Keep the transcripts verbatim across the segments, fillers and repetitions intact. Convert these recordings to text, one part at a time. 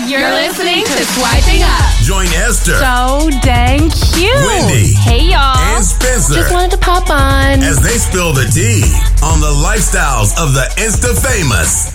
You're listening to Swiping Up. Join Esther. So dang cute. Wendy. Hey, y'all. And Spencer. Just wanted to pop on. As they spill the tea on the lifestyles of the Insta famous.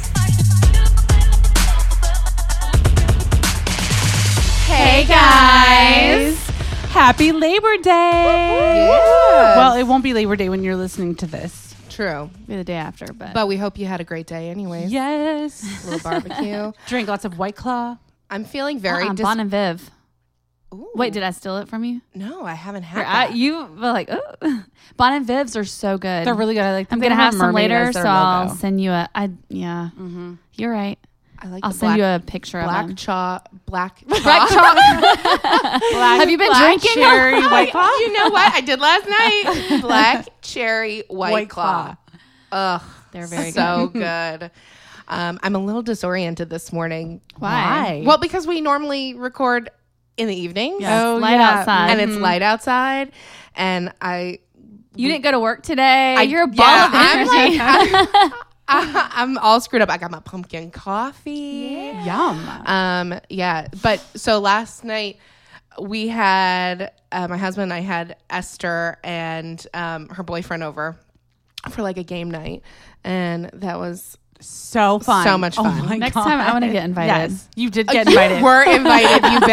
Hey, guys. Happy Labor Day. Yes. Well, it won't be Labor Day when you're listening to this. True. Be the day after, but. But we hope you had a great day anyways. Yes. A little barbecue. Drink lots of White Claw. I'm feeling very... uh-uh, dis- Bon and Viv. Ooh. Wait, did I steal it from you? No, I haven't had Or I, that. you were like, oh. Bon and Vivs are so good. They're really good. I like them. I'm They going to don't have some mermaid later, as so their I'll logo. send you a. I Yeah. Mm-hmm. You're right. I like I'll the send black, you a picture of black them. cha... Black Black cha- chocolate. Have you been Black drinking? cherry White Claw. You know what? I did last night. Black cherry white, White claw. Claw. Ugh. They're very so good. Um, I'm a little disoriented this morning. Why? Well, because we normally record in the evenings. Yes, Oh, light yeah. outside. And it's Mhm. light outside. And I... You didn't go to work today. I- You're a ball yeah, of I'm energy. like- I, I'm all screwed up. I got my pumpkin coffee. Yum. Um, yeah. But so last night we had uh, my husband and I had Esther and um, her boyfriend over for like a game night, and that was So fun. So much fun. Oh my Next God. time I wanna get invited. Yes. You did get you invited. were invited, you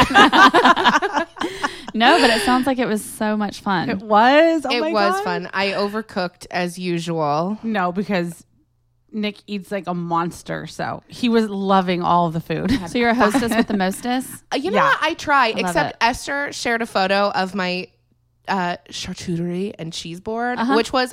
bitch. No, but it sounds like it was so much fun. It was. Oh It my was God. fun. I overcooked as usual. No, because Nick eats like a monster, so he was loving all of the food. So you're a hostess with the mostess? Uh, You know Yeah. what? I try. love Except it. Esther shared a photo of my uh, charcuterie and cheese board, Uh-huh. which was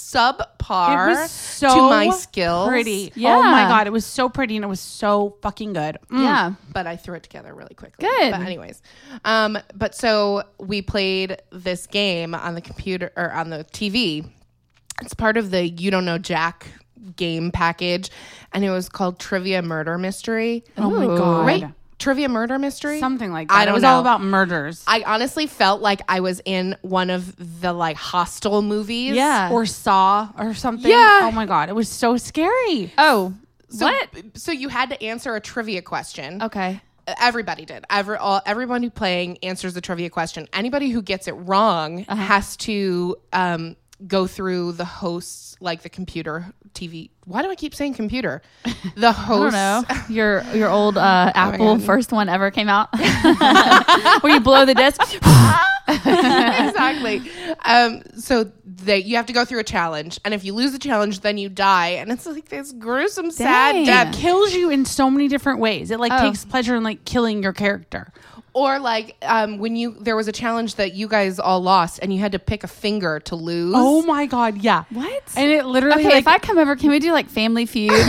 subpar It was so to my skills. pretty. Yeah. Oh my God, it was so pretty and it was so fucking good. Mm. Yeah. But I threw it together really quickly. Good. But anyways, um, but so we played this game on the computer or on the T V. It's part of the You Don't Know Jack game package, and it was called Trivia Murder Mystery. Oh my Ooh. God. Right? Trivia Murder Mystery? Something like that. I don't it was know. all about murders. I honestly felt like I was in one of the like Hostel movies. Yeah. or Saw or something. Yeah. Oh my God, it was so scary. Oh, So, what? So you had to answer a trivia question. Okay. Everybody did. Every, all, everyone who playing answers the trivia question. Anybody who gets it wrong Uh-huh. has to um, go through the host's, like the computer T V. Why do I keep saying computer? The I host. don't know. Your your old uh, Apple God. first one ever came out, where you blow the disc. Exactly. Um, so they, you have to go through a challenge, and if you lose the challenge, then you die, and it's like this gruesome, sad Dang. death. It kills you in so many different ways. It like Oh. takes pleasure in like killing your character. Or like um, when you there was a challenge that you guys all lost, and you had to pick a finger to lose. Oh my God, yeah. What? And it literally Okay, like if I come over, can we do like Family Feud? And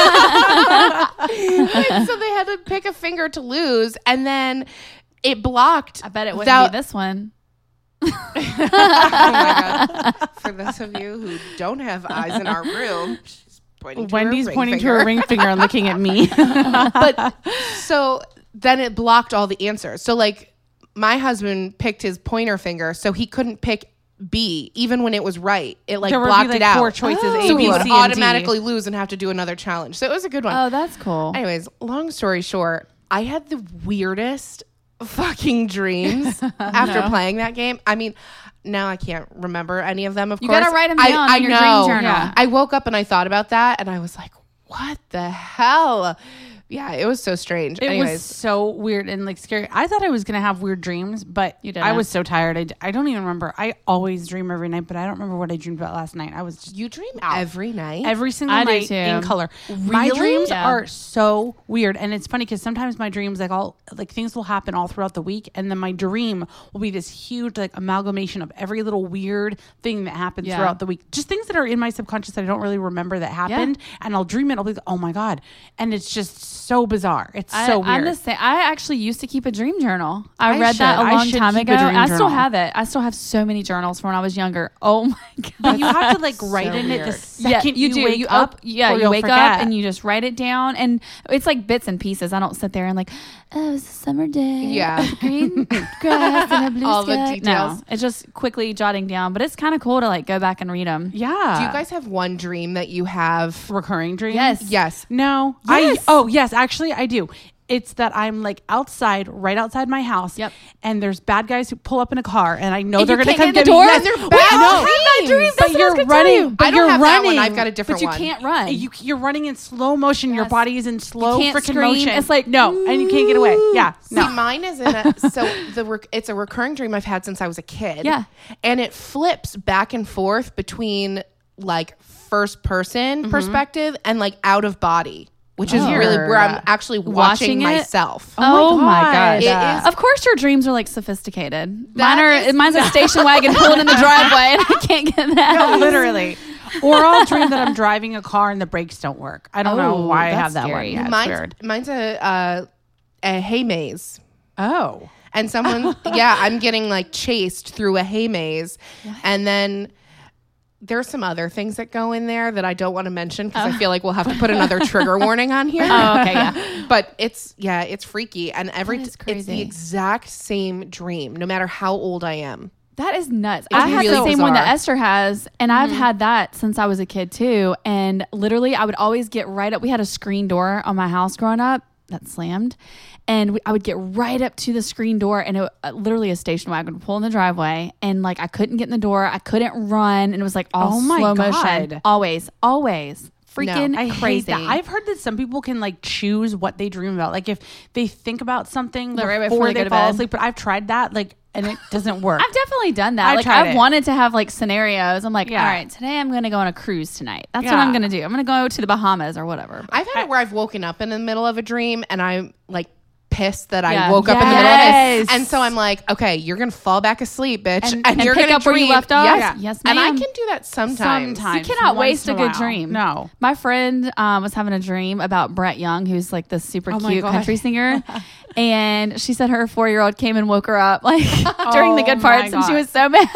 so they had to pick a finger to lose, and then it blocked. I bet it wouldn't that- be this one. Oh my God. For those of you who don't have eyes in our room, she's pointing to Wendy's her ring pointing finger. to her ring finger and looking at me. But so then it blocked all the answers. So like my husband picked his pointer finger, so he couldn't pick B even when it was right. It like There would be, blocked like, it out. four choices, Oh. A, so B, he would C, and D. automatically lose and have to do another challenge. So it was a good one. Oh, that's cool. Anyways, long story short, I had the weirdest fucking dreams after No. playing that game. I mean, now I can't remember any of them, of You course. gotta write 'em I- down I in your know. dream journal. Yeah. I woke up and I thought about that, and I was like, what the hell? Yeah, it was so strange. It Anyways, was so weird and like scary. I thought I was gonna have weird dreams, but You didn't. I was so tired. I, d- I don't even remember. I always dream every night, but I don't remember what I dreamed about last night. I was just you dream every night? every single I do night too. in color. My Really? dreams Yeah. are so weird, and it's funny because sometimes my dreams like all like things will happen all throughout the week, and then my dream will be this huge like amalgamation of every little weird thing that happens Yeah. throughout the week. Just things that are in my subconscious that I don't really remember that happened, and I'll dream it. I'll be like, oh my God, and it's just so bizarre. It's I, so weird. I'm the same. I actually used to keep a dream journal. I, I read that should. a I long should time keep a ago. dream and I still journal. have it. I still have so many journals from when I was younger. Oh my God. But you have to like write so in it weird. the second you, you, do. wake you up. Yeah, or you you'll wake forget. up and you just write it down, and it's like bits and pieces. I don't sit there and like, oh, it's a summer day. Yeah. green grass and a blue All the sky. details. No, it's just quickly jotting down, but it's kind of cool to like go back and read them. Yeah. Do you guys have one dream that you have? recurring dreams? Yes. Yes. No. Yes. I oh yes, actually I do. It's that I'm like outside, right outside my house. Yep. And there's bad guys who pull up in a car, and I know And they're you going to can't come get in the me. door? Yes, They're but bad no, dreams. Bad dreams. but That's what I you're was gonna tell running. you. But I don't you're have that running. one. I've got a different But you one. can't run. You, you're running in slow motion. Your Yes. body is in slow can't freaking scream. motion. It's like, no, and you can't get away. Yeah, See, no. mine is in a so the rec- it's a recurring dream I've had since I was a kid. Yeah. and it flips back and forth between like first person Mm-hmm. perspective and like out of body, which is Oh. really where I'm actually watching, Watching it? myself. Oh, my God. god! It is- Of course, your dreams are like sophisticated. That Mine are. is- mine's a station wagon pulling in the driveway, and I can't get that. No, literally. Or I'll dream that I'm driving a car and the brakes don't work. I don't know Oh, why I that's have that scary. one. Yeah, it's mine's weird. mine's a uh, a hay maze. Oh. And someone, yeah, I'm getting like chased through a hay maze. And then there's some other things that go in there that I don't want to mention because I feel like we'll have to put another trigger warning on here. Oh, okay, yeah. But it's, yeah, it's freaky. And every, That is it's the crazy. exact same dream, no matter how old I am. That is nuts. I had really the same one that bizarre. Esther has, and I've had that since I was a kid too. And literally, I would always get right up. We had a screen door on my house growing up that slammed, and we, I would get right up to the screen door, and it, uh, literally a station wagon would pull in the driveway, and like I couldn't get in the door, I couldn't run, and it was like all Oh my slow God. motion, always, always. Freaking I crazy. hate that. I've heard that some people can like choose what they dream about. Like if they think about something Like, right before, before they they, go to fall bed. asleep, but I've tried that like and it doesn't work. I've definitely done that. I like tried I've it. wanted to have like scenarios. I'm like, Yeah. all right, today I'm going to go on a cruise tonight. That's what Yeah. I'm going to do. I'm going to go to the Bahamas or whatever. I've had it where I've woken up in the middle of a dream and I'm like pissed that I Yeah. woke up in the middle of Yes. it. And so I'm like, okay, you're going to fall back asleep, bitch. And- And, and you're pick going to up where you dream. left off? Yes. Yeah. Yes, And I ma'am. can do that sometimes. Sometimes. You cannot once waste in a a good while. dream. No. My friend um, was having a dream about Brett Young, who's like this super Oh my cute God. country singer. And she said her four year old came and woke her up like during the good Oh my parts, and she God. was so mad.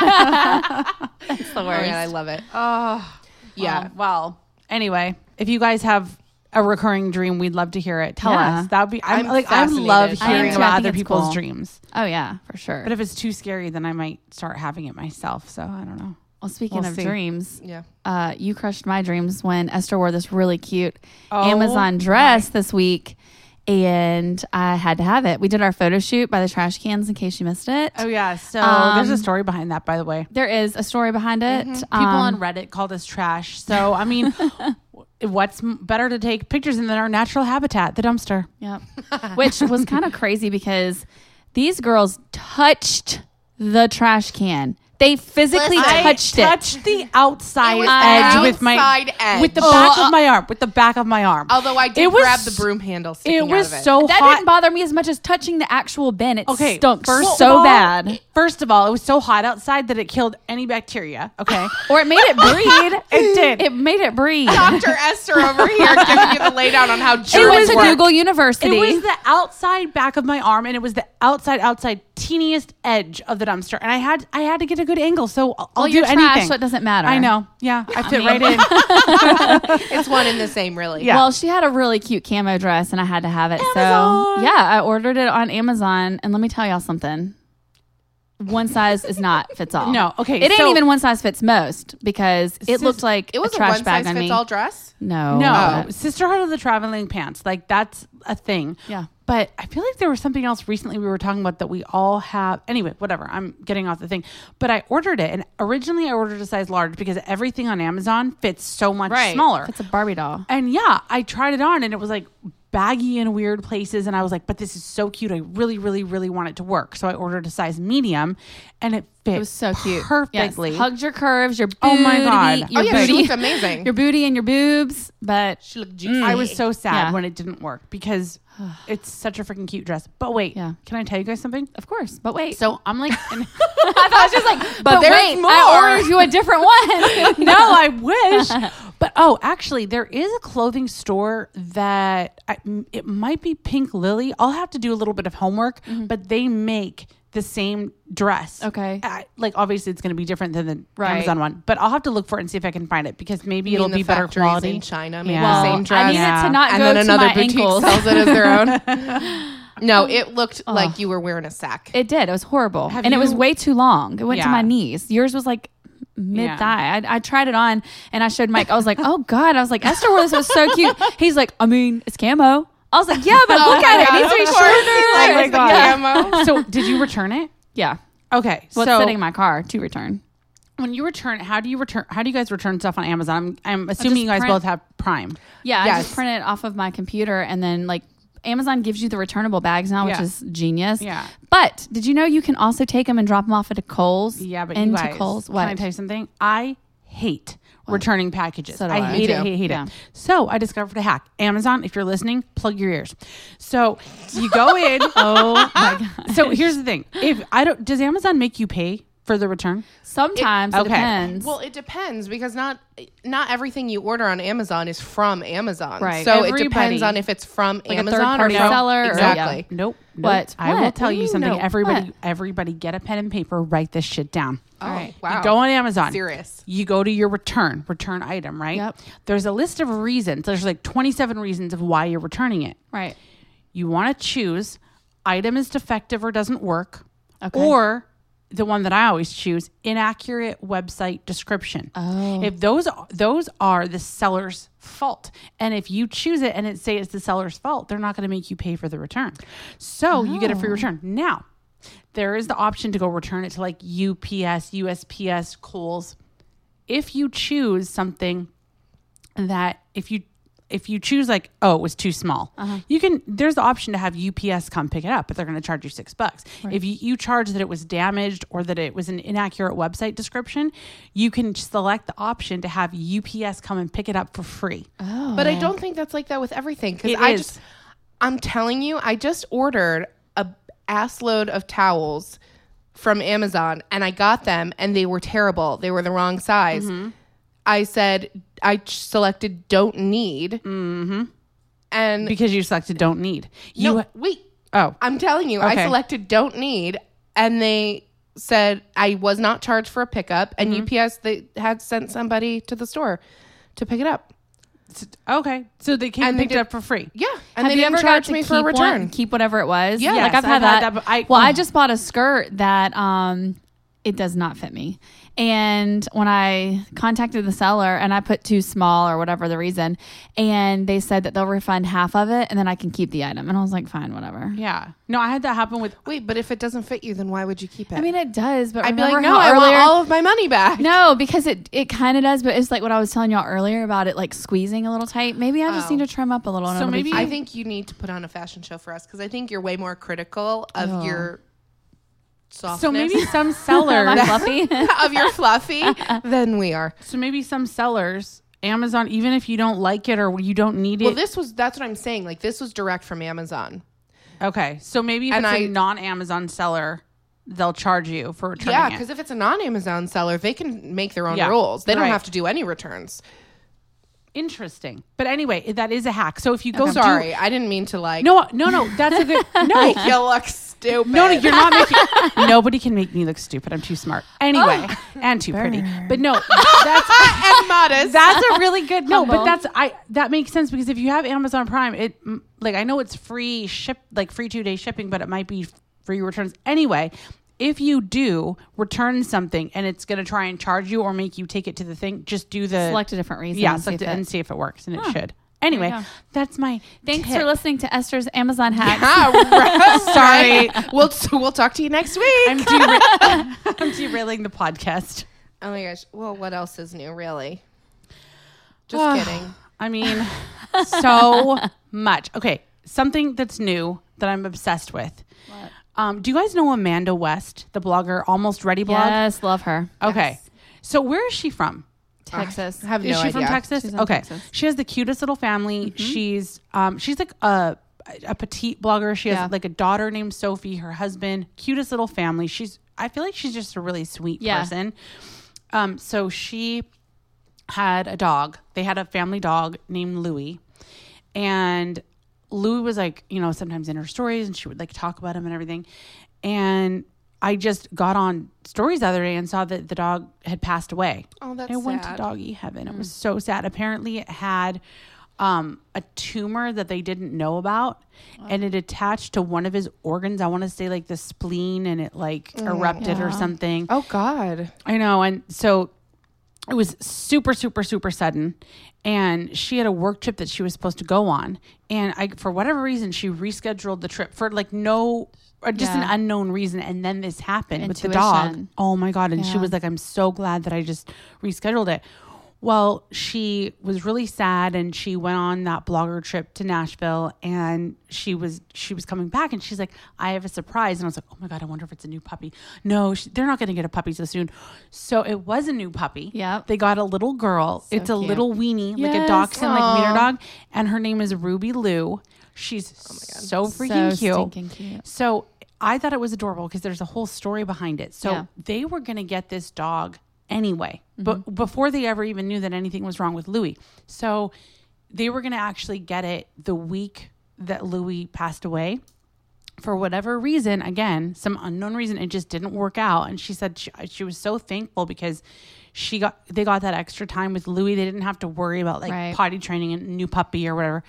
That's the Oh, worst. yeah, I love it. Oh, Yeah. Well, well, anyway, if you guys have a recurring dream, we'd love to hear it. Tell Yeah. us. That would be. I'm, I'm like I love fascinated. I am hearing too. I about think other it's people's cool. dreams. Oh yeah, for sure. But if it's too scary, then I might start having it myself. So I don't know. well, speaking we'll of see. dreams, Yeah. uh, you crushed my dreams when Esther wore this really cute Oh Amazon dress this week, and I had to have it. We did our photo shoot by the trash cans in case you missed it. Oh yeah. So Um, there's a story behind that, by the way. There is a story behind it. People Um, on Reddit called us trash. So I mean, what's m- better to take pictures in than our natural habitat, the dumpster? Yep. Which was kind of crazy because these girls touched the trash can. They physically Listen, touched it. Touched the outside It was edge the with my outside edge. with the Oh, back uh, of my arm, with the back of my arm. Although I did It was grab the broom handle sticking It was out of it. so That hot. didn't bother me as much as touching the actual bin. It Okay, stunk first of so all, bad. First of all, it was so hot outside that it killed any bacteria. Okay, Or it made it breathe. it did. It made it breathe. Doctor Esther over here giving you the laydown on how She germs went to work. Google University. It was the outside back of my arm, and it was the outside, outside teeniest edge of the dumpster. And I had, I had to get a good angle, so I'll, I'll well, do you're anything. trash, so it doesn't matter. I know. Yeah, I fit mean- right in. It's one in the same, really. Yeah. Well, she had a really cute camo dress, and I had to have it. Amazon. So yeah, I ordered it on Amazon, and let me tell y'all something. One size is not fits all. No, okay, It ain't so- even one size fits most because it Sis- looked like It was a a, trash one bag size on fits me. all dress. No, No, but- Sisterhood of the Traveling Pants, like that's a thing. Yeah. But I feel like there was something else recently we were talking about that we all have. Anyway, whatever. I'm getting off the thing. But I ordered it, and originally I ordered a size large because everything on Amazon fits so much right. smaller. It's a Barbie doll. And yeah, I tried it on, and it was like baggy in weird places, and I was like, but this is so cute. I really, really, really want it to work. So I ordered a size medium, and it fit It was so cute. perfectly. Yes. Hugged your curves, your booty, Oh my God. your Oh, yeah, she booty, looked amazing. your booty and your boobs. But She looked juicy. I was so sad Yeah. when it didn't work because it's such a freaking cute dress. But wait, Yeah. can I tell you guys something? of course, but wait. So I'm like, I thought she was like, but, there's wait, more. I ordered you a different one. no, I wish. But oh, actually, there is a clothing store that I, it might be Pink Lily. I'll have to do a little bit of homework, but they make the same dress. Okay. I, like obviously, it's going to be different than the Right. Amazon one, but I'll have to look for it and see if I can find it because maybe You it'll mean be the better factories quality in China, maybe Yeah. the Well, same I dress. need it to not and go then to another my boutique ankles. sells it as their own. No, it looked like you were wearing a sack. It did. It was horrible, Have and it was you- way too long. It went to Yeah. my knees. Yours was like mid thigh. I, I tried it on, and I showed Mike. I was like, "Oh God!" I was like, "Esther wore this. It was so cute." He's like, "I mean, it's camo." I was like, yeah, but Oh look my at it. God, It needs to be of shorter. course you Like, like the yeah. camo. So did you return it? Yeah. Okay. Well, so it's sitting in my car to return. when you return, how do you return? How do you guys return stuff on Amazon? I'm, I'm assuming just you guys print- both have Prime. Yeah, I Yes. just print it off of my computer, and then like Amazon gives you the returnable bags now, which Yeah. is genius. Yeah. But did you know you can also take them and drop them off at a Kohl's? Yeah, but into you guys, Kohl's. can What? I tell you something? I hate returning packages. So do I I. hate Me it, too. hate, hate Yeah. it. So I discovered a hack. Amazon, if you're listening, plug your ears. So you go in. Oh my god. So here's the thing: if I don't, does Amazon make you pay for the return? Sometimes it, okay. depends. Well, it depends because not not everything you order on Amazon is from Amazon. Right. So it Everybody- depends on if it's from a Amazon third-party or from, seller or- Exactly. Nope. nope. What? I will What? tell you Ooh, something. no. Everybody, What? everybody, get a pen and paper. Write this shit down. Oh, right. wow. You go on Amazon. Serious. You go to your return, return item, right? Yep. There's a list of reasons. There's like twenty-seven reasons of why you're returning it. right. You want to choose item is defective or doesn't work, Okay. or the one that I always choose, inaccurate website description. Oh. If those those are the seller's fault, and if you choose it and it say it's the seller's fault, they're not going to make you pay for the return. So you get a free return. Now, there is the option to go return it to like U P S, U S P S, Kohl's. If you choose something that if you if you choose like, oh, it was too small, you can, there's the option to have U P S come pick it up, but they're going to charge you six bucks. If you, you charge that it was damaged or that it was an inaccurate website description, you can select the option to have U P S come and pick it up for free. But I don't think that's like that with everything because It I is. just, I'm telling you, I just ordered a ass load of towels from Amazon and I got them and they were terrible. They were the wrong size. Mm-hmm. I said I ch- selected don't need, mm-hmm. and Because you selected don't need. You, no, wait. oh, I'm telling you, I Okay. selected don't need, and they said I was not charged for a pickup, and Mm-hmm. U P S they had sent somebody to the store to pick it up. okay. So they came And and they picked did- it up for free. Yeah, and Have they you didn't ever charge got to me keep for a return. one, keep whatever it was? Yeah. like I've Yes, had I've that. had that, but I- well, I oh. just bought a skirt that um, it does not fit me. And when I contacted the seller and I put too small or whatever the reason, and they said that they'll refund half of it and then I can keep the item. And I was like, fine, whatever. Yeah. No, I had that happen with, Wait, but if it doesn't fit you, then why would you keep it? I mean, it does, but I'd be remember like, no, how I earlier, want all of my money back. no, because it, it kind of does, but it's like what I was telling y'all earlier about it like squeezing a little tight. Maybe I just Oh. need to trim up a little. and So it'll be maybe- cute. I think you need to put on a fashion show for us because I think you're way more critical of Oh. your softness. so maybe some Am sellers, I fluffy? of your fluffy than we are. so maybe some sellers, Amazon, even if you don't like it or you don't need it. Well, this was that's what I'm saying. Like this was direct from Amazon. Okay, so maybe if And it's a I- non-Amazon seller, they'll charge you for returning Yeah, it. because if it's a non-Amazon seller, they can make their own Yeah, rules. They don't right. have to do any returns. Interesting. But anyway, that is a hack. So if you go, do- Sorry, I didn't mean to like. no, no, no, that's a good. No, make you look stupid. no, no, you're not making. Nobody can make me look stupid. I'm too smart. Anyway, and too pretty. But no, that's and modest. that's a really good. No, but Humble. that's I. That makes sense because if you have Amazon Prime, it mm, like I know it's free ship, like free two day shipping, but it might be free returns anyway. If you do return something and it's going to try and charge you or make you take it to the thing, just do the Select a different reason. yeah, and see select if it it- and see if it works, and it Huh. should. Anyway, go. that's my Thanks tip. for listening to Esther's Amazon hacks. Ah, Sorry. we'll we'll talk to you next week. I'm, dera- I'm derailing the podcast. oh my gosh. Well, what else is new? Really? Just kidding. I mean, so much. Okay, something that's new that I'm obsessed with. Um, do you guys know Amanda West, the blogger, Almost Ready blog? Yes, love her. Okay, so where is she from? Texas. I have Is no she idea. from Texas? She's in Okay, Texas. she has the cutest little family. She's um, she's like a a petite blogger. She has Yeah. like a daughter named Sophie. Her husband, cutest little family. She's I feel like she's just a really sweet Yeah. person. Um, so she had a dog. They had a family dog named Louie, and Louie was like, you know, sometimes in her stories, and she would like talk about him and everything. And I just got on stories the other day and saw that the dog had passed away. Oh, that's It went to sad. doggy heaven. It was so sad. Apparently, it had um, a tumor that they didn't know about, and it attached to one of his organs. I want to say like the spleen, and it like erupted or something. Oh God. I know. And so it was super, super, super sudden. And she had a work trip that she was supposed to go on. And I, for whatever reason, she rescheduled the trip for like no, or just Yeah. an unknown reason. And then this happened with the dog. Intuition. Oh my God. And she Yeah. was like, I'm so glad that I just rescheduled it. Well, she was really sad and she went on that blogger trip to Nashville and she was she was coming back and she's like, I have a surprise. And I was like, oh my God, I wonder if it's a new puppy. No, she, they're not going to get a puppy so soon. So it was a new puppy. Yep. They got a little girl. it's a cute. little weenie, like a Yes. dachshund, like Aw. wiener dog. And her name is Ruby Lou. She's so freaking So cute. stinking cute. So I thought it was adorable because there's a whole story behind it. So Yeah. they were going to get this dog anyway, but before they ever even knew that anything was wrong with Louis. So they were going to actually get it the week that Louis passed away. For whatever reason, again, some unknown reason, it just didn't work out. And she said she, she was so thankful because she got they got that extra time with Louis. They didn't have to worry about like Right. potty training and new puppy or whatever.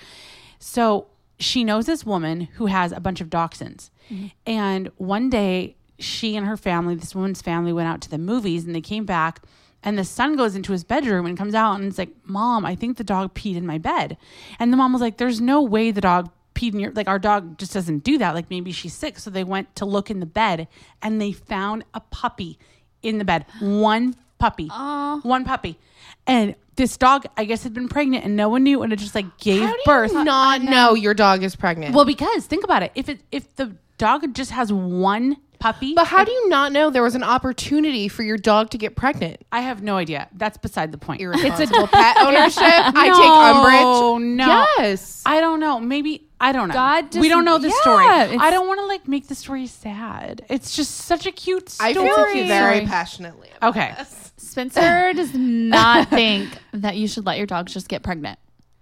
So she knows this woman who has a bunch of dachshunds. And one day she and her family, this woman's family, went out to the movies and they came back and the son goes into his bedroom and comes out and it's like, Mom, I think the dog peed in my bed. And the mom was like, there's no way the dog peed in your, like our dog just doesn't do that. Like maybe she's sick. So they went to look in the bed and they found a puppy in the bed. One puppy. One puppy. And this dog, I guess, had been pregnant and no one knew and it just like gave How do birth. you not know your dog is pregnant? Well, because think about it. If it if the dog just has one puppy, but how do you not know there was an opportunity for your dog to get pregnant? I have no idea. That's beside the point. Irresponsible pet ownership. I No, take umbrage. no. Yes. I don't know. Maybe I don't know. God just- we don't know the yeah, story. it's- I don't want to like make the story sad. It's just such a cute story. I feel very Story. passionately about Okay. this. Spencer does not think that you should let your dogs just get pregnant.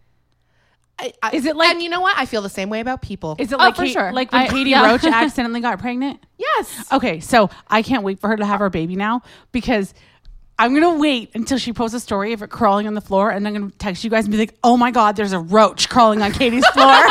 I, I, Is it like- And you know what? I feel the same way about people. Is it Oh, like for Kate- sure. like when I- Katie yeah. Roach accidentally got pregnant? yes. Okay, so I can't wait for her to have her baby now because I'm gonna wait until she posts a story of it crawling on the floor, and I'm gonna text you guys and be like, "Oh my God, there's a roach crawling on Katie's floor."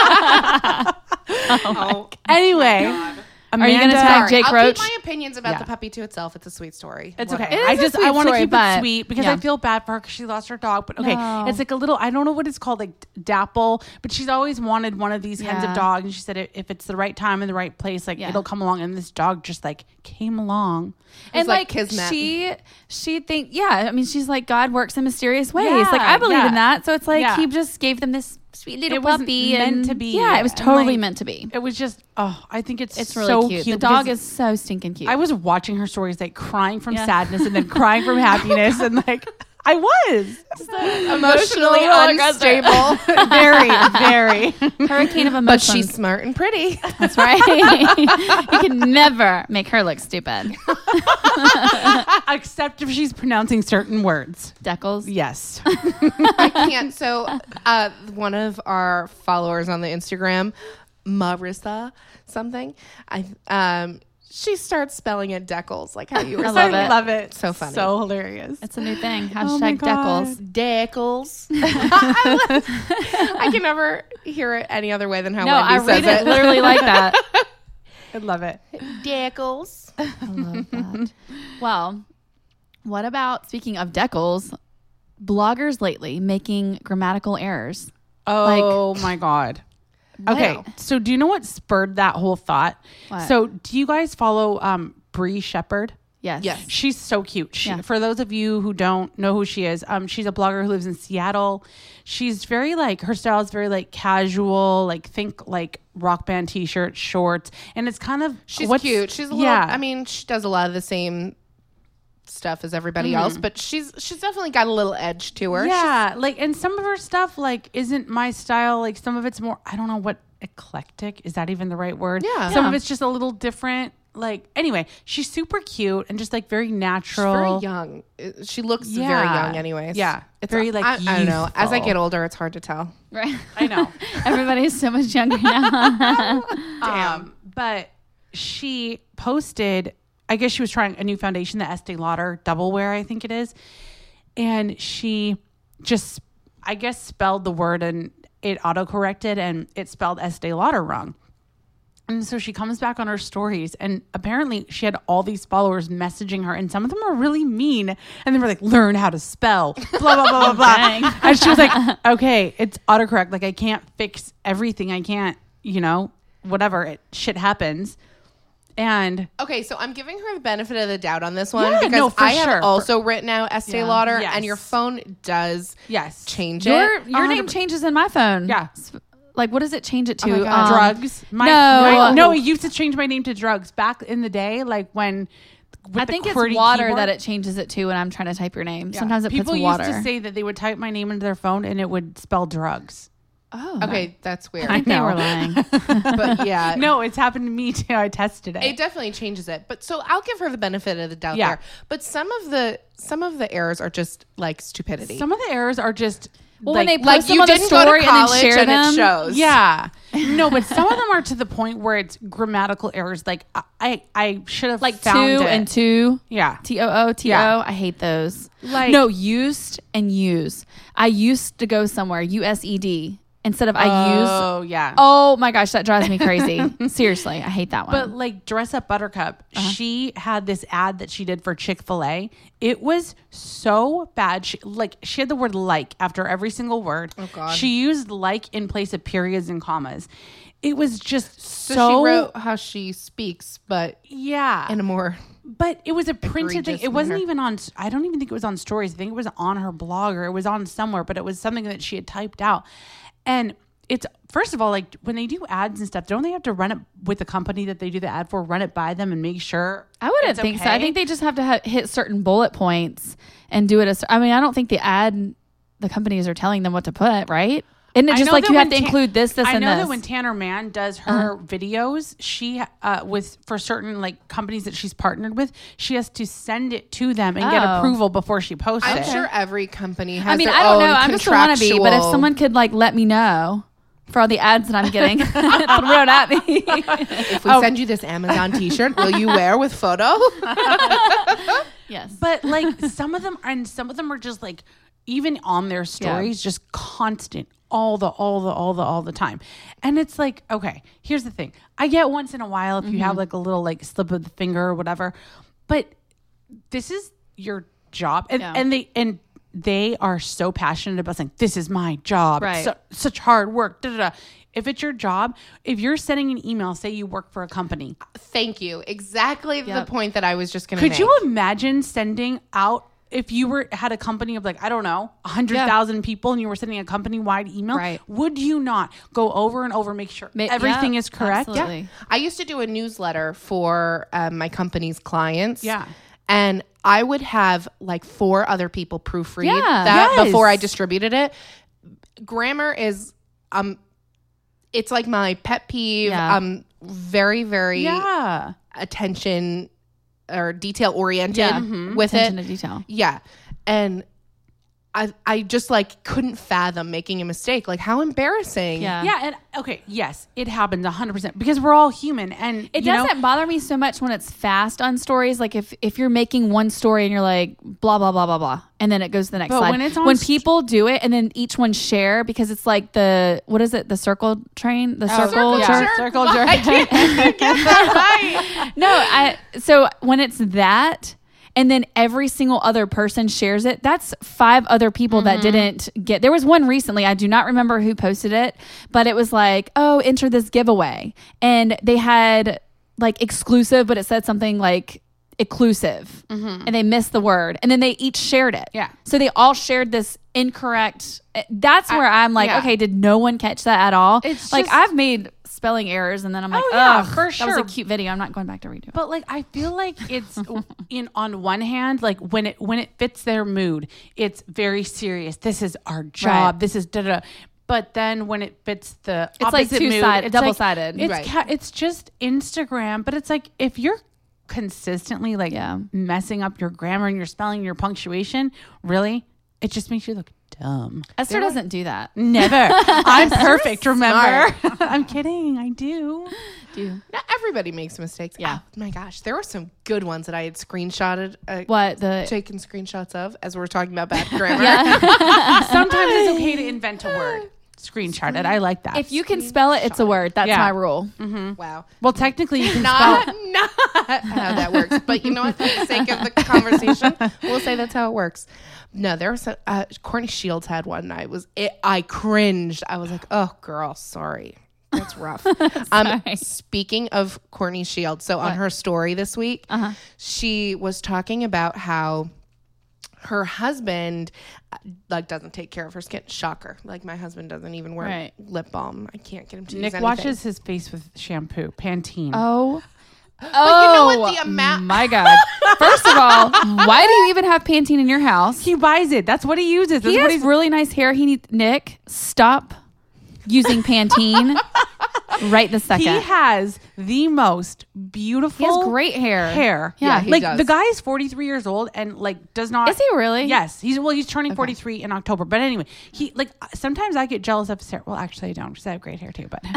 Oh, Anyway, Are you gonna Amanda- tag sorry. Jake I'll Roach? keep my opinions about Yeah. the puppy to itself. It's a sweet story. It's Whatever. okay. It is I a just sweet I want to story, keep but- it sweet because yeah. I feel bad for her because she lost her dog. But okay, No. it's like a little. I don't know what it's called, like Dapple. But she's always wanted one of these kinds of Yeah. dogs, and she said if if it's the right time and the right place, like Yeah. it'll come along. And this dog just like came along. And like like, Kismet. she, she think, yeah. I mean, she's like God works in mysterious ways. Yeah, like I believe yeah. in that. So it's like Yeah. he just gave them this sweet little It was puppy, meant and to be, Yeah, it was and, totally like, meant to be. It was just oh, I think it's It's really so cute. cute. The dog because is so stinking cute. I was watching her stories, like crying from Yeah. sadness and then crying from happiness, and like I was Emotionally roller coaster. unstable. very, very. hurricane of But emotions. she's smart and pretty. That's right. You can never make her look stupid. Except if she's pronouncing certain words. Deckles. Yes. I can't. So, uh, one of our followers on the Instagram, Marissa something, I um, she starts spelling it Deckles, like how you were I saying. love it. Love it. So funny. So hilarious. It's a new thing. Oh my Hashtag God. Deckles. Deckles. I can never hear it any other way than how No, Wendy I says read it it. literally like that. I love it. Deckles. I love that. Well, what about, speaking of Deckles, bloggers lately making grammatical errors? Oh my God. Okay. Wow. So do you know what spurred that whole thought? What? So do you guys follow um Bree Shepherd? Yes. Yes. She's so cute. She, Yeah. For those of you who don't know who she is, um, she's a blogger who lives in Seattle. She's very like, her style is very like casual, like think like rock band t-shirts, shorts. And it's kind of, She's what's- cute. She's a little, yeah. I mean, she does a lot of the same stuff as everybody Mm-hmm. else, but she's she's definitely got a little edge to her. Yeah, like, and some of her stuff like isn't my style. Like some of it's more, I don't know what eclectic is that even the right word? Yeah. Some Yeah. of it's just a little different. Like anyway, she's super cute and just like very She's natural. very young. Uh, She looks very Yeah. young, anyways. Yeah. it's Very, like, I, I don't know. As I youthful. get older, it's hard to tell. Right. I know. Everybody's so much younger now. Um, but she posted, I guess she was trying a new foundation, the Estee Lauder Double Wear, I think it is. And she just, I guess, spelled the word and it auto-corrected and it spelled Estee Lauder wrong. And so she comes back on her stories, and apparently she had all these followers messaging her, and some of them are really mean. And they were like, learn how to spell, blah, blah, blah, blah, blah. And she was like, okay, it's autocorrect. Like, I can't fix everything. I can't, you know, whatever. It, shit happens. And okay, so I'm giving her the benefit of the doubt on this one Yeah, because no, for I have sure. also written out Estee Yeah. Lauder, Yes. and your phone does yes, change Your it. your one name hundred changes in my phone. Yeah. Like, what does it change it to? my God. Um, drugs. My, no. my- no, it used to change my name to drugs back in the day, like when. With I the think it's QWERTY water keyboard. that it changes it to when I'm trying to type your name. Yeah. Sometimes it People puts water. used to say that they would type my name into their phone and it would spell drugs. oh, Okay, that's weird. I think they know. were lying. But yeah, No, it's happened to me too. I tested it. it definitely changes it. But so I'll give her the benefit of the doubt Yeah. there. But some of the some of the errors are just like stupidity. Some of the errors are just Well, like, when they post like them you on the didn't go story to and then college share and them, it shows. yeah, no, but some of them are to the point where it's grammatical errors. Like I, I, I should have like found two it. and two. Yeah, T O O T O. Yeah. I hate those. Like- no, used and use. I used to go somewhere. U S E D instead of I use. Oh yeah. Oh my gosh, that drives me crazy. Seriously, I hate that one. But like Dress Up Buttercup, she had this ad that she did for Chick-fil-A. It was so bad. She, like she had the word like after every single word. Oh, God. She used like in place of periods and commas. It was just so, so, she wrote how she speaks, but yeah. in a more But it was a printed thing. egregious It wasn't manner. even on, I don't even think it was on stories. I think it was on her blog or it was on somewhere, but it was something that she had typed out. And it's, first of all, like when they do ads and stuff, don't they have to run it with the company that they do the ad for, run it by them and make sure? I wouldn't it's think so. okay? I think they just have to ha- hit certain bullet points and do it. As, I mean, I don't think the ad, the companies are telling them what to put, right? Isn't it I just know like that you have when to Ta- include this, this, I and know this? that when Tanner Mann does her videos, she uh, with for certain like companies that she's partnered with, she has to send it to them and get Oh. approval before she posts I'm it. sure every company has I mean, their I don't own know. I'm just a wannabe, but if contractual- someone could like let me know for all the ads that I'm getting thrown at me. if we send you this Amazon t-shirt, will you wear with photo? Yes. But like some of them, and some of them are just like even on their stories, just constant, all the, all the, all the, all the time. And it's like, okay, here's the thing. I get once in a while if you have like a little like slip of the finger or whatever, but this is your job, and Yeah. and they and they are so passionate about saying this is my job, Right. so, such hard work. Da, da, da. If it's your job, if you're sending an email, say you work for a company, Thank you. Exactly the Yep. point that I was just going to could make. you imagine sending out if you were had a company of like I don't know a hundred thousand people and you were sending a company wide email? Right. Would you not go over and over make sure Ma- everything yeah, is correct? absolutely. I used to do a newsletter for um, my company's clients. Yeah. And I would have like four other people proofread Yeah. that Yes. before I distributed it. Grammar is um it's like my pet peeve. Yeah. Um very, very Yeah. attention or detail oriented Yeah. with Attention it. to detail. Yeah. And I I just like couldn't fathom making a mistake. Like how embarrassing. Yeah. Yeah, and okay, yes, it happens one hundred percent because we're all human, and It you know, doesn't bother me so much when it's fast on stories. Like if, if you're making one story and you're like blah blah blah blah blah, and then it goes to the next But slide. when it's on when st- people do it and then each one share because it's like the what is it the circle train the circle, circle jerk? jerk. circle Why jerk. can't you get that right? No, I so when it's that and then every single other person shares it, that's five other people that didn't get. There was one recently, I do not remember who posted it, but it was like, oh, enter this giveaway. And they had like exclusive, but it said something like exclusive and they missed the word and then they each shared it. Yeah. So they all shared this incorrect. That's where I'm like, yeah. okay, did no one catch that at all? It's like just- I've made spelling errors and then I'm like, Oh, yeah, ugh, for that was sure. a cute video. I'm not going back to redo it. But like I feel like it's in on one hand, like when it when it fits their mood, it's very serious. This is our job. Right. This is da da. But then when it fits the It's like opposite mood, two-sided, it's like- double-sided. It's Right. ca- it's just Instagram, but it's like if you're consistently like Yeah. messing up your grammar and your spelling, your punctuation, really, it just makes you look dumb. Esther doesn't do that. Never. I'm perfect. Remember? I'm kidding. I do. Do Not everybody makes mistakes. Yeah. Oh my gosh. There were some good ones that I had screenshotted, uh, what the taken screenshots of as we were talking about bad grammar. Sometimes it's okay to invent a word. screenshot it. I like that. If you can spell it, it's a word. That's Yeah. my rule. Wow. well, technically, you can spell Not, it. not how that works. But you know what? For the sake of the conversation, we'll say that's how it works. No, there was a, uh, Courtney Shields had one. I was, it, I cringed. I was like, oh, girl, sorry. That's rough. um, speaking of Courtney Shields, so on her story this week, uh-huh. she was talking about how her husband uh, like doesn't take care of her skin. Shocker. Like my husband doesn't even wear Right. lip balm. I can't get him to Nick use anything. washes his face with shampoo, Pantene. Oh. But you know what? Oh, The amount. my God. First of all, why do you even have Pantene in your house? He buys it. That's what he uses. That's He what has he's really nice hair. He needs Nick. Stop using Pantene right this second. He has the most beautiful. He has great hair. Hair. Yeah, he like does. the guy is forty-three years old and like does not. Is he really? Yes. He's well. He's turning forty-three in October. But anyway, he like sometimes I get jealous of his hair. Well, actually, I don't because I have great hair too. But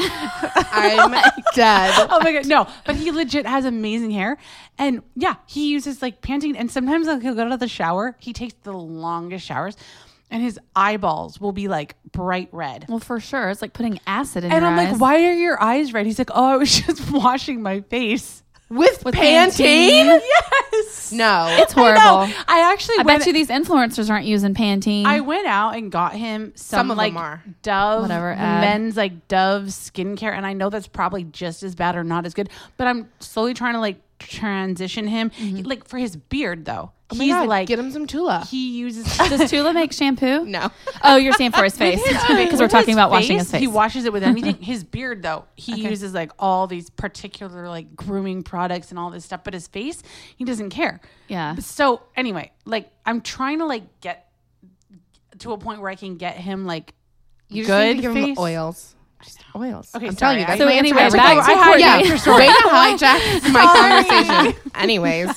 I'm dead. oh my god, no! But he legit has amazing hair, and yeah, he uses like Pantene. And sometimes like, he'll go to the shower. He takes the longest showers, and his eyeballs will be like bright red. Well, for sure. It's like putting acid in And your I'm eyes. like, why are your eyes red? He's like, oh, I was just washing my face. With, With Pantene? Pantene? Yes. No. It's I know. horrible. I actually I went, bet you these influencers aren't using Pantene. I went out and got him some, Some of like them are. Dove, Whatever, the ad. men's like Dove skincare, and I know that's probably just as bad or not as good. But I'm slowly trying to like transition him, He- like for his beard though. Oh my He's God, like get him some Tula. he uses. Does Tula make shampoo? No. Oh, you're saying for his face because we're With talking his about washing his face. He washes it with anything. His beard, though, he uses like all these particular like grooming products and all this stuff. But his face, he doesn't care. Yeah. So anyway, like I'm trying to like get to a point where I can get him like You just good need to give face. him oils. Just oils. Okay, I'm sorry, telling you. That's So my anyway, answer. back to I had- Courtney. yeah, your story. way to hijack my conversation. Anyways,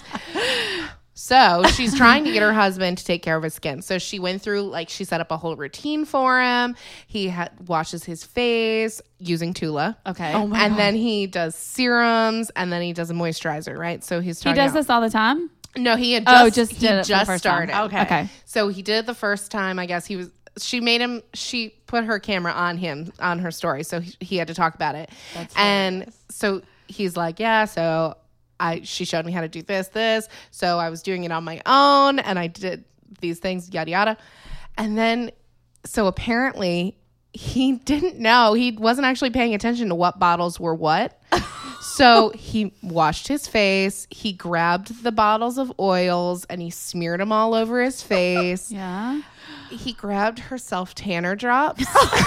so she's trying to get her husband to take care of his skin. So she went through, like, she set up a whole routine for him. He ha- washes his face using Tula. Okay. Oh my and God. then he does serums, and then he does a moisturizer, right? So he's He starting does out- this all the time? No, he had Oh, just, just he did it for the just first time. started. Okay. Okay. So he did it the first time. I guess he was. She made him. She put her camera on him on her story, so he, he had to talk about it. That's and so he's like, "Yeah." So I. She showed me how to do this, this. So I was doing it on my own, and I did these things, yada yada. And then, so apparently, he didn't know. He wasn't actually paying attention to what bottles were what. So he washed his face. He grabbed the bottles of oils and he smeared them all over his face. Yeah. He grabbed her self tanner drops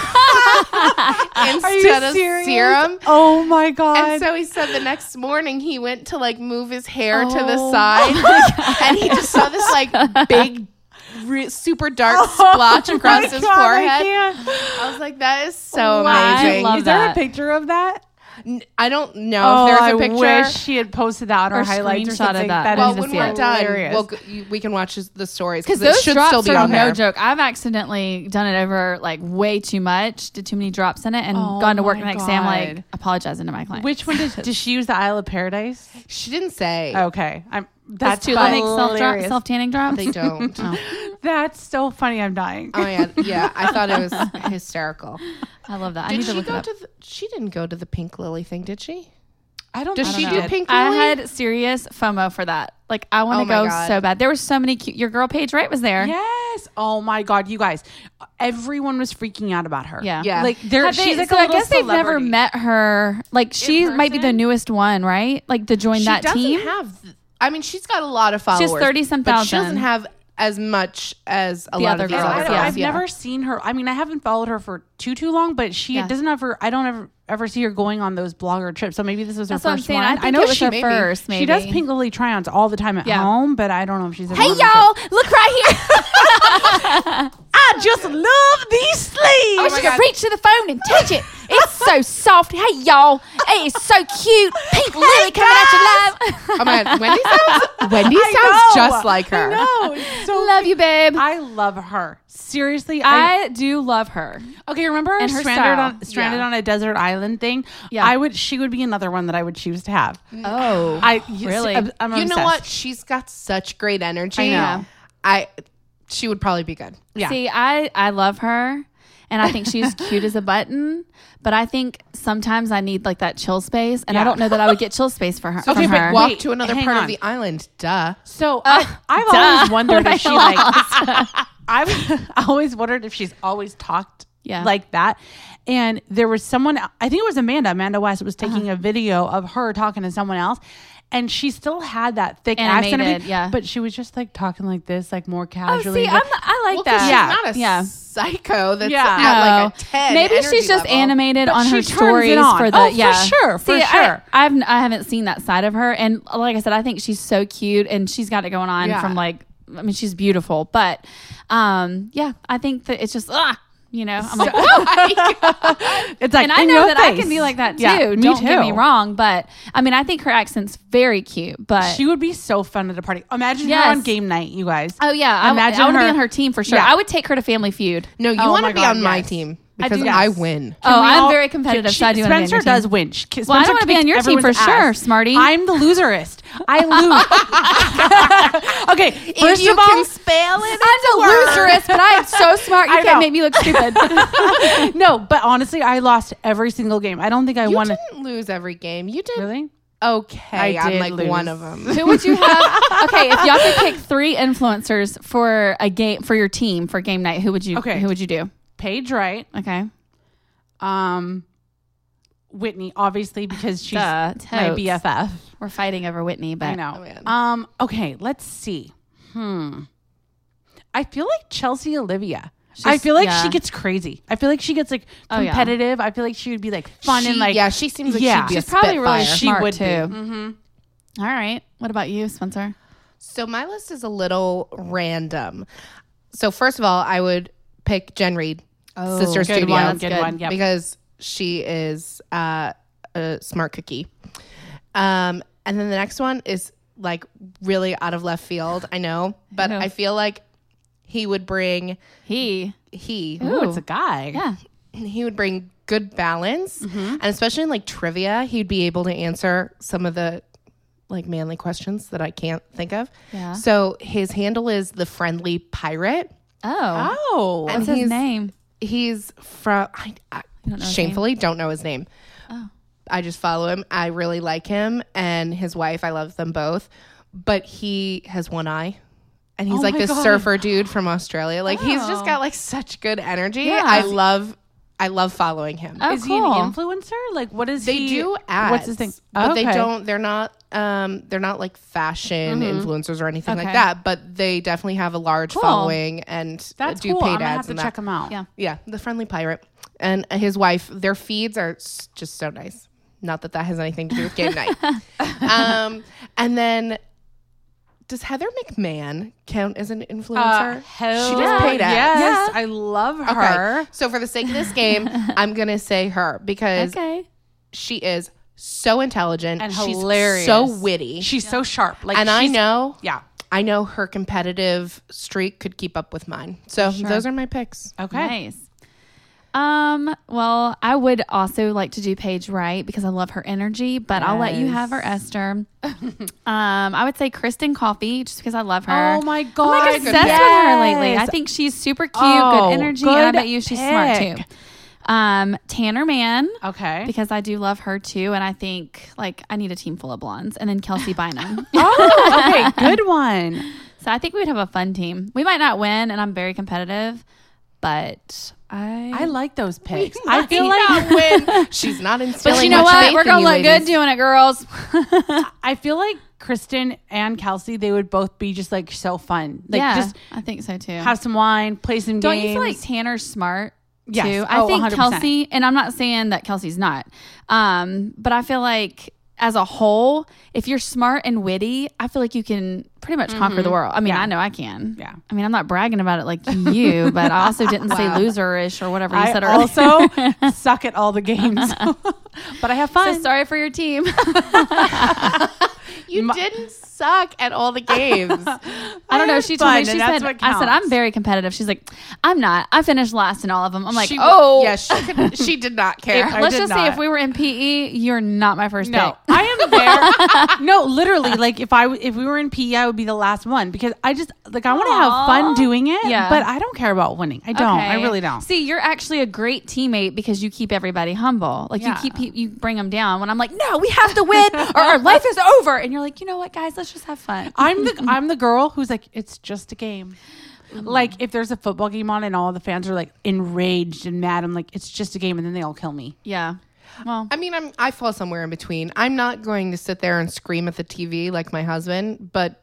Are you instead of serious? serum. Oh my god! And so he said the next morning he went to like move his hair to the Oh side and he just saw this like big, re- super dark Oh splotch across my his God, I forehead. can't. I was like, that is so Wow. amazing. I love Is there a that. picture of that? N- I don't know Oh, if there's I a picture. wish she had posted that on her Or highlights or screenshotted something. that. That Well, is Well, when see we're it. done, hilarious. we'll, go- you- we can watch his, the stories Because because it those should drops still be are on no there. joke. I've accidentally done it over like way too much, did too many drops in it, and Oh gone to work my the next day. I'm like God. apologizing to my client. Which one does does she use? The Isle of Paradise? She didn't say. Okay, I'm. Does That's Tula make self drop, hilarious. self tanning drops? They don't. oh That's so funny. I'm dying. yeah, yeah. I thought it was hysterical. I love that. I Did need to she look it go up. to? The, she didn't go to the Pink Lily thing, did she? I don't. Does think she I do don't know. Pink I Lily? had serious FOMO for that. Like I want Oh to my go God. so bad. There were so many cute. Your girl Paige Wright was there. Yes. Oh my God, you guys! Everyone was freaking out about her. Yeah. Yeah. Like there, Have they- she's like so a I little guess they've never celebrity. met her. Like she might be the person? newest one, right? Like to join She that doesn't team. have. th- I mean, she's got a lot of followers. thirty-some but She doesn't thousand. have as much as a The lot other of these girls, I other don't- yeah. girls. I've yeah. never seen her. I mean, I haven't followed her for too too long, but she Yeah. doesn't ever. I don't ever ever see her going on those blogger trips. So maybe this was her That's what I'm first saying. one. I think know it was she her maybe. first. Maybe she does Pink Lily try-ons all the time at Yeah. home, but I don't know if she's. ever Hey on the y'all, look right here. trip. I just love these sleeves. I wish my you could God. reach to the phone and touch it. It's so soft. Hey y'all, it is so cute. Pink Lily coming at you live. Oh my God, Wendy sounds. Wendy I sounds know. just like her. No, it's so Love you, babe. I love her. Seriously, I, I do love her. okay. Remember And her stranded style. on stranded Yeah. on a desert island thing? Yeah. I would. She would be another one that I would choose to have. Oh, I really? I'm, I'm You know obsessed. what? She's got such great energy. I know. I. She would probably be good. Yeah. See, I I love her, And I think she's cute as a button, but I think sometimes I need like that chill space, and Yeah. I don't know that I would get chill space for her. Okay, from but her. walk Wait, to another hang part on. of the island. Duh. So I, I've duh. always wondered We're if she lost. like. I've always wondered if she's always talked Yeah. like that. And there was someone, I think it was Amanda. Amanda West was taking Uh-huh. a video of her talking to someone else, and she still had that thick accent. Animated, of it, yeah. But she was just like talking like this, like more Oh, casually. see, But- I'm, I like Well, 'cause that. Yeah. she's not a Yeah. psycho that's Yeah. at like a ten. Maybe energy she's just level. animated But on she her turns it stories on. for the Oh, for yeah sure, for See, I- sure. I've I haven't seen that side of her, and like I said, I think she's so cute, and she's got it going on Yeah. from like I mean she's beautiful, but um yeah, I think that it's just ah you know I'm like it's like, and I in know your that I face. can be like that too. Yeah, me Don't get me too. wrong, but I mean I think her accent's very cute, but She would be so fun at a party. Imagine her Yes. on game night, you guys. oh yeah, I, Imagine I would be her- on her team for sure. Yeah. I would take her to Family Feud. No, you Oh want my to be God, on my yes. team I because do. I, Yes. win. Oh, we I'm all- very competitive, She- so I do wanna be on Spencer your does team. win. She- Well, I Spencer don't wanna be on kicks your team for everyone's sure, ass. Smarty. I'm the loserist. I lose. Okay, If first you of all, can spell it, I'm the loserist, but I'm so smart. You I can't know. make me look stupid. no, but honestly, I lost every single game. I don't think I you won. didn't lose every game. You did Really? okay. I on did like lose. one of them. Who would you have? Okay, if y'all could pick three influencers for a game for your team for game night, who would you? Okay. Who would you do? Paige Wright, Okay. um, Whitney, obviously because she's Duh, my totes. B F F. We're fighting over Whitney, but I know. Oh, man. um, okay, let's see. Hmm. I feel like Chelsea Olivia. I She's- feel like yeah. she gets crazy. I feel like she gets like Oh, yeah. competitive. I feel like she would be like fun She- and like yeah, she seems like Yeah. she'd be a she's probably really spitfire. She smart would too. be. Mm-hmm. All right. What about you, Spencer? So my list is a little random. So first of all, I would pick Jen Reed, Sister good Studio, one, That's That's good good. one. Yep. because she is uh, a smart cookie. Um, and then the next one is like really out of left field. I know, but Who? I feel like he would bring He. he Ooh, it's a guy. Yeah. he would bring good balance, Mm-hmm. and especially in like trivia, he'd be able to answer some of the like manly questions that I can't think of. Yeah. So his handle is the Friendly Pirate. Oh. Oh. And What's his he's- name? He's from I, I don't know his shamefully don't know his name. Oh. I just follow him. I really like him and his wife. I love them both, but he has one eye. And he's Oh like my this God. surfer dude from Australia. Like he's just Oh. got like such good energy. Yeah. I love I love following him. Oh, is cool. he an influencer? Like, what is They he? do ads. What's his thing? But they Okay. don't they're not um they're not like fashion influencers or anything like Okay. that, but they definitely have a large Cool. following and That's do cool. paid I'm gonna ads have to and check that. him out. Yeah. Yeah, the Friendly Pirate and his wife. Their feeds are s- just so nice. Not that that has anything to do with game night. Um, and then, does Heather McMahon count as an influencer? Uh, hell She does paid ads. Yes, Yeah. I love Okay, her. so for the sake of this game, I'm gonna say her because Okay. she is so intelligent And she's hilarious. so witty, She's so sharp. Like, and I she's- know, Yeah. I know her competitive streak could keep up with mine. So those are my picks. Okay. Nice. Um, well, I would also like to do Paige Wright because I love her energy, but I'll let you have her, Esther. um, I would say Kristen Coffee just because I love her. Oh my I'm god. like obsessed with her lately. I think she's super cute, Oh, good energy, and I good bet you she's smart pick. too. Um, Tanner Mann. Okay. Because I do love her too, and I think like I need a team full of blondes, and then Kelsey Bynum. Oh, okay. Good one. So I think we would have a fun team. We might not win, and I'm very competitive, but I I like those picks. I feel like not win. She's not instilling. But you know much what? faith We're in gonna you look ladies. good doing it, girls. I feel like Kristen and Kelsey, they would both be just like so fun. Like yeah, just I think so too. have some wine, play some Don't games. you feel like Tanner's smart? Yes. Too? I Oh, think one hundred percent. Kelsey, and I'm not saying that Kelsey's not, um, but I feel like as a whole, if you're smart and witty, I feel like you can pretty much conquer the world. I mean, Yeah. I know I can. Yeah. I mean, I'm not bragging about it like you, but I also didn't say loserish or whatever you I said earlier. also suck at all the games, but I have fun. So sorry for your team. You didn't suck at all the games. I don't know. She told me, fun, she and that's said, what I said, I'm counts. very competitive. She's like, I'm not. I finished last in all of them. I'm like, She- oh. yeah, she, could, she did not care. I Let's did just say not. if we were in P E, you're not my first No, pick. I am there. No, literally, like if I w- if we were in P E, I would be the last one because I just like I want to have fun Aw. doing it. Yeah. but I don't care about winning. I don't. I Okay. really don't. See, you're actually a great teammate because you keep everybody humble. Like Yeah. you keep pe- you bring them down. When I'm like, no, we have to win or our life is over, and you're like, you know what, guys, let's just have fun. I'm the I'm the girl who's like, it's just a game. Like if there's a football game on and all the fans are like enraged and mad, I'm like, it's just a game, and then they all kill me. Yeah. Well, I mean, I'm I fall somewhere in between. I'm not going to sit there and scream at the T V like my husband, but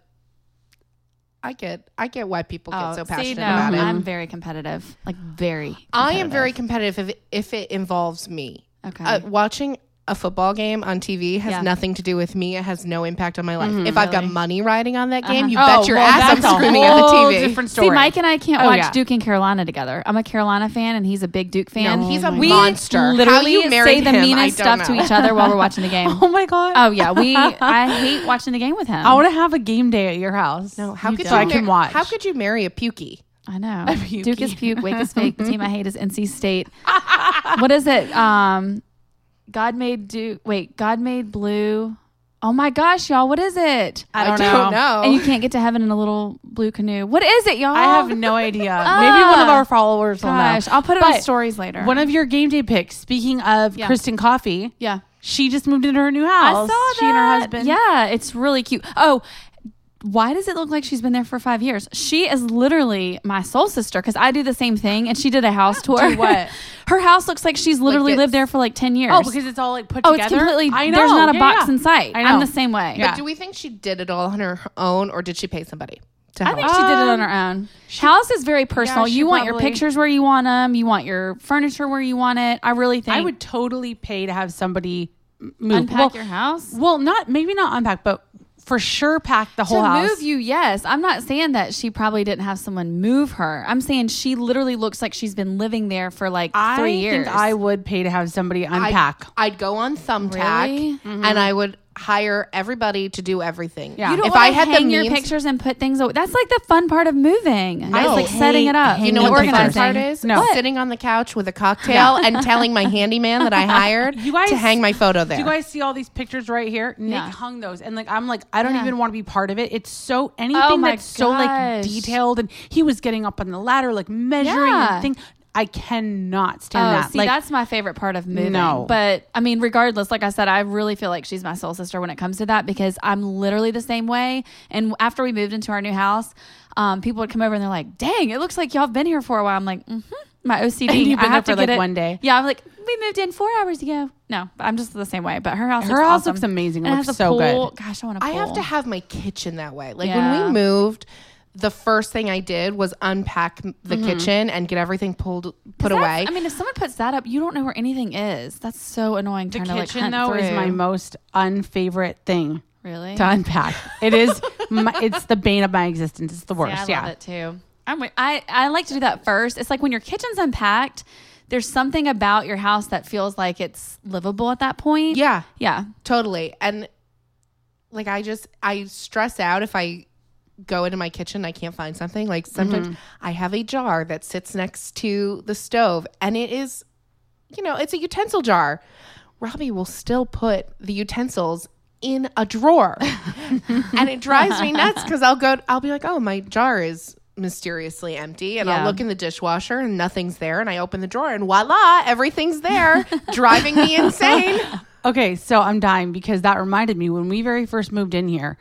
I get I get why people get oh, so see, passionate no, about it. I'm very competitive. Like very. I am competitive. very competitive if it, if it involves me. Okay. Uh, watching a football game on T V has Yeah. nothing to do with me. It has no impact on my life. If I've got Really? money riding on that game, you Oh, bet your well, ass that's I'm a screaming at whole the T V. different story. See, Mike and I can't Oh, watch yeah. Duke and Carolina together. I'm a Carolina fan, and he's a big Duke fan. No, he's a we monster. Literally How you married say the him, I meanest don't stuff to know. each other while we're watching the game. Oh my god. Oh yeah, we. I hate watching the game with him. I want to have a game day at your house. No, how could so you I can mar- watch. How could you marry a pukey? I know. puke. Duke is puke. Wake is fake. The team I hate is N C State. What is it? Um, God made Duke. Wait, God made blue. Oh my gosh, y'all! What is it? I don't, don't know. know. And you can't get to heaven in a little blue canoe. What is it, y'all? I have no idea. Maybe one of our followers will Gosh, know. I'll put it on But stories later. One of your game day picks. Speaking of Yeah. Kristen Coffee, yeah. she just moved into her new I house. saw that. She and her husband. Yeah, it's really cute. Oh, why does it look like she's been there for five years? She is literally my soul sister because I do the same thing, and she did a house tour. Do what? Her house looks like she's literally it's- lived there for like ten years. Oh, because it's all like put oh, together. it's completely. I know. There's not a Yeah, box yeah. in sight. I know. I'm the same way. Yeah. But do we think she did it all on her own, or did she pay somebody to I help? think she did it on Um, her own. House is very personal. she you want your probably- pictures where you want them. You want your furniture where you want it. I really think I would totally pay to have somebody m- move. unpack well, your house. well, not maybe not unpack, but for sure pack the whole to house. move you, yes. I'm not saying that she probably didn't have someone move her. I'm saying she literally looks like she's been living there for like I three years. think I would pay to have somebody unpack. I'd, I'd go on Thumbtack Really? and I would hire everybody to do everything. Yeah. you don't if want I to had hang the your means, pictures and put things away. That's like the fun part of moving. It's No. like setting it up. hate you know hanging what the fun pictures. part is? No. Sitting on the couch with a cocktail and telling my handyman that I hired You guys- to hang my photo there. Do you guys see all these pictures right here? Nick Yeah. hung those, and like I'm like I don't Yeah. even want to be part of it. It's so anything Oh my that's so like gosh. detailed, and he was getting up on the ladder, like measuring Yeah. and thing. I cannot stand Oh, that. see, like that's my favorite part of moving. No. But I mean, regardless, like I said, I really feel like she's my soul sister when it comes to that because I'm literally the same way. And after we moved into our new house, um, people would come over and they're like, dang, it looks like y'all have been here for a while. I'm like, mm-hmm. My O C D. And you've been I have there to for, get like, it. one day. Yeah, I'm like, we moved in four hours ago. No, I'm just the same way. But her house Her looks house awesome. looks amazing. And it Looks has a so pool. good. Gosh, I want a I pool. have to have my kitchen that way. Like Yeah. when we moved, the first thing I did was unpack the kitchen and get everything pulled put That's- away. I mean, if someone puts that up, you don't know where anything is. That's so annoying. the trying to, like, kitchen hunt though is through. my most unfavorite thing really. to unpack. It is. My, it's the bane of my existence. It's the worst. Yeah, I yeah. love it too. I'm, wi- I I like to do that first. It's like when your kitchen's unpacked, there's something about your house that feels like it's livable at that point. yeah, Yeah. totally. And like I just I stress out if I go into my kitchen and I can't find something. Like sometimes Mm-hmm. I have a jar that sits next to the stove and it is, you know, it's a utensil jar. Robbie will still put the utensils in a drawer. And it drives me nuts because I'll go I'll be like, oh, my jar is mysteriously empty, and Yeah. I'll look in the dishwasher and nothing's there, and I open the drawer and voila, everything's there, driving me insane. Okay, so I'm dying because that reminded me when we very first moved in here,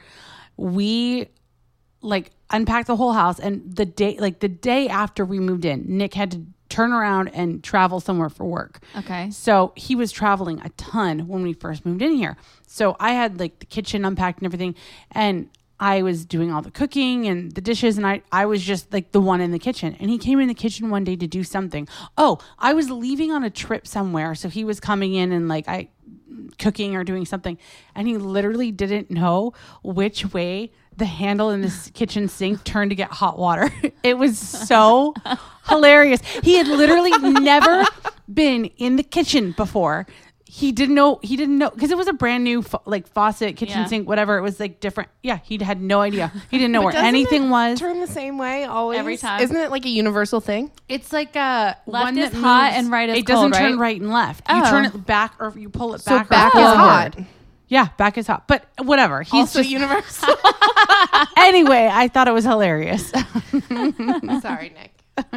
we like unpacked the whole house, and the day like the day after we moved in, Nick had to turn around and travel somewhere for work. Okay. So he was traveling a ton when we first moved in here. So I had like the kitchen unpacked and everything, and I was doing all the cooking and the dishes, and I, I was just like the one in the kitchen. And he came in the kitchen one day to do something. Oh, I was leaving on a trip somewhere. So he was coming in and like I cooking or doing something. And he literally didn't know which way the handle in this kitchen sink turned to get hot water. It was so hilarious. He had literally never been in the kitchen before. he didn't know. He didn't know because it was a brand new fa- like faucet, kitchen Yeah. sink, whatever. It was like different. Yeah, he had no idea. He didn't know But where doesn't anything it was. turn the same way always Every time. Isn't it like a universal thing? It's like a Left one is that hot moves- and right is It doesn't cold, turn right? right and left. You Oh. turn it back or you pull it So back. back or is forward. hot. Yeah, back is hot. But whatever. He's Also just universal. anyway. I thought it was hilarious. Sorry, Nick.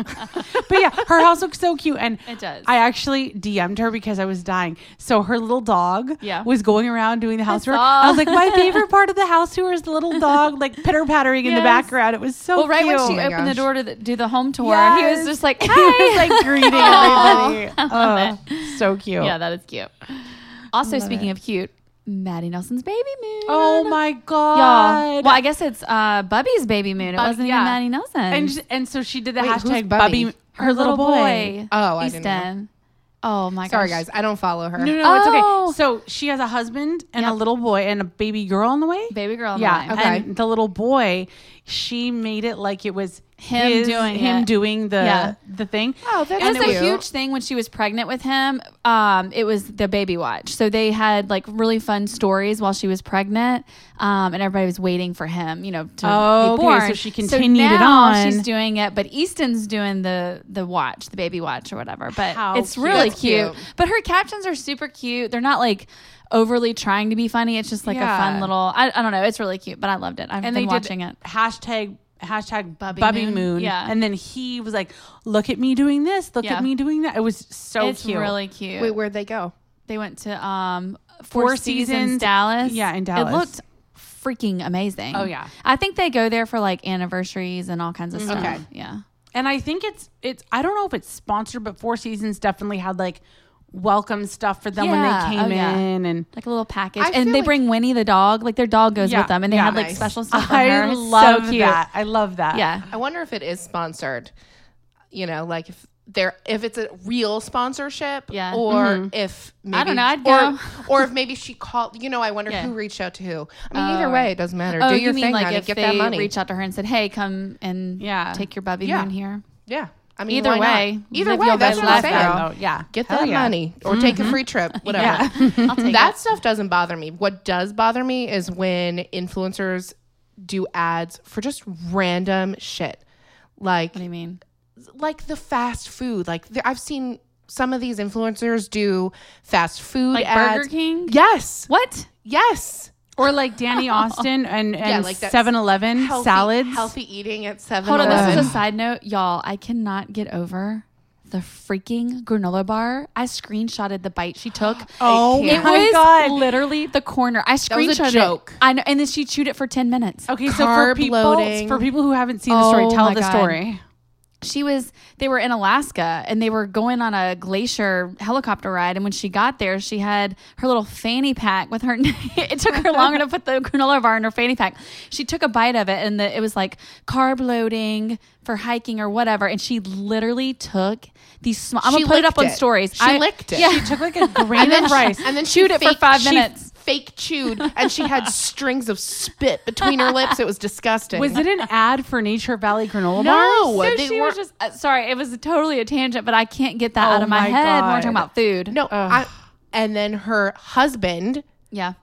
But yeah, her house looks so cute, and It does. I actually D M'd her because I was dying. So her little dog Yeah. was going around doing the house tour. saw. I was like, my favorite part of the house tour is the little dog like pitter pattering in the Yes. background. It was so Well, right cute. when she my opened the gosh. door to the, do the home tour, he Yes. was just like, He was "Hi." like greeting everybody. Oh, so cute. Yeah, that is cute. Also, speaking of cute, Maddie Nelson's baby moon. Oh my god. Y'all. Well, I guess it's uh, Bubby's baby moon. It Bub- wasn't yeah. even Maddie Nelson. and and so she did the Wait, who's hashtag Bubby? Bubby, her, little boy. Oh, I didn't know. Easton. Oh my gosh. Sorry, guys. I don't follow her. No, no, no, Oh. it's okay. So she has a husband and a Yep. little boy and a baby girl on the way. Baby girl. On Yeah, The line. Okay. and the little boy, she made it like it was Him his- doing him it. doing the Yeah. the thing. Oh, that's It was cute. a huge thing when she was pregnant with him. Um, it was the baby watch. So they had like really fun stories while she was pregnant, um, and everybody was waiting for him, you know, to Oh, be okay, born. so she continued it now on. She's doing it, but Easton's doing the the watch, the baby watch or whatever. But How it's cute. really That's cute. cute. But her captions are super cute. They're not like overly trying to be funny. It's just like Yeah. a fun little. I, I don't know. It's really cute, but I loved it. I've And been they watching did it. hashtag hashtag Bubby Bubby, Moon. Moon. Yeah. And then he was like, look at me doing this, look Yeah. at me doing that. It was so It's cute. really cute. Wait, where'd they go? They went to um Four Four, Seasons, Seasons. Dallas. Yeah, in It Dallas. looked freaking amazing. Oh, yeah. I think they go there for like anniversaries and all kinds of stuff. Okay. Yeah. And I think it's it's I don't know if it's sponsored, but Four Seasons definitely had like welcome stuff for them Yeah. when they came Oh, yeah. in and Like a little package. I feel And they like- bring Winnie the dog. Like their dog goes Yeah. with them and they Yeah. had like Nice. special stuff for I her. It's love so cute. that. I love that. Yeah. I wonder if it is sponsored. You know, like if there if it's a real sponsorship, Yeah. or if maybe, I don't know, I'd or, go. or if maybe she called. You know, I wonder Yeah. who reached out to who. I mean, Oh, either right. way, it doesn't matter. Oh, Do you your mean thing, like honey. if Get they that money. reach out to her and said, "Hey, come and Yeah. take your Bubby Yeah. Moon here." Yeah, I mean, Either why not? way, either live way, your that's best what I'm life, saying. girl. Oh, yeah. Get Hell that yeah. money or take a free trip, whatever. Yeah. I'll take That it. stuff doesn't bother me. What does bother me is when influencers do ads for just random shit, like What do you mean? like the fast food. Like the, I've seen some of these influencers do fast food Like ads. Burger King? Yes, What? yes. Or like Danny Austin and, Yeah, and like that seven eleven Healthy, salads. healthy eating at seven. Hold on, this is a side note. Y'all, I cannot get over the freaking granola bar. I screenshotted the bite she took. Oh can't. It my was God. literally the corner. I was a screenshotted joke. it. I know, and then she chewed it for ten minutes. Okay, so for Carb people loading. for people who haven't seen the story, Oh tell my the God. story. She was, they were in Alaska and they were going on a glacier helicopter ride. And when she got there, she had her little fanny pack with her. It took her longer to put the granola bar in her fanny pack. She took a bite of it and the, it was like carb loading for hiking or whatever. And she literally took these small, I'm She going to put it up licked on it. stories. She I- licked it. Yeah. She took like a grain and then of rice. She, and then Chewed she it for fake- five she minutes. Fake chewed, and she had strings of spit between her lips. It was disgusting. Was it an ad for Nature Valley granola No. bars? So They she weren't- was just, uh, sorry, it was totally a tangent, but I can't get that Oh out of my, my head when we're God. talking about food. No, I, and then her husband Yeah.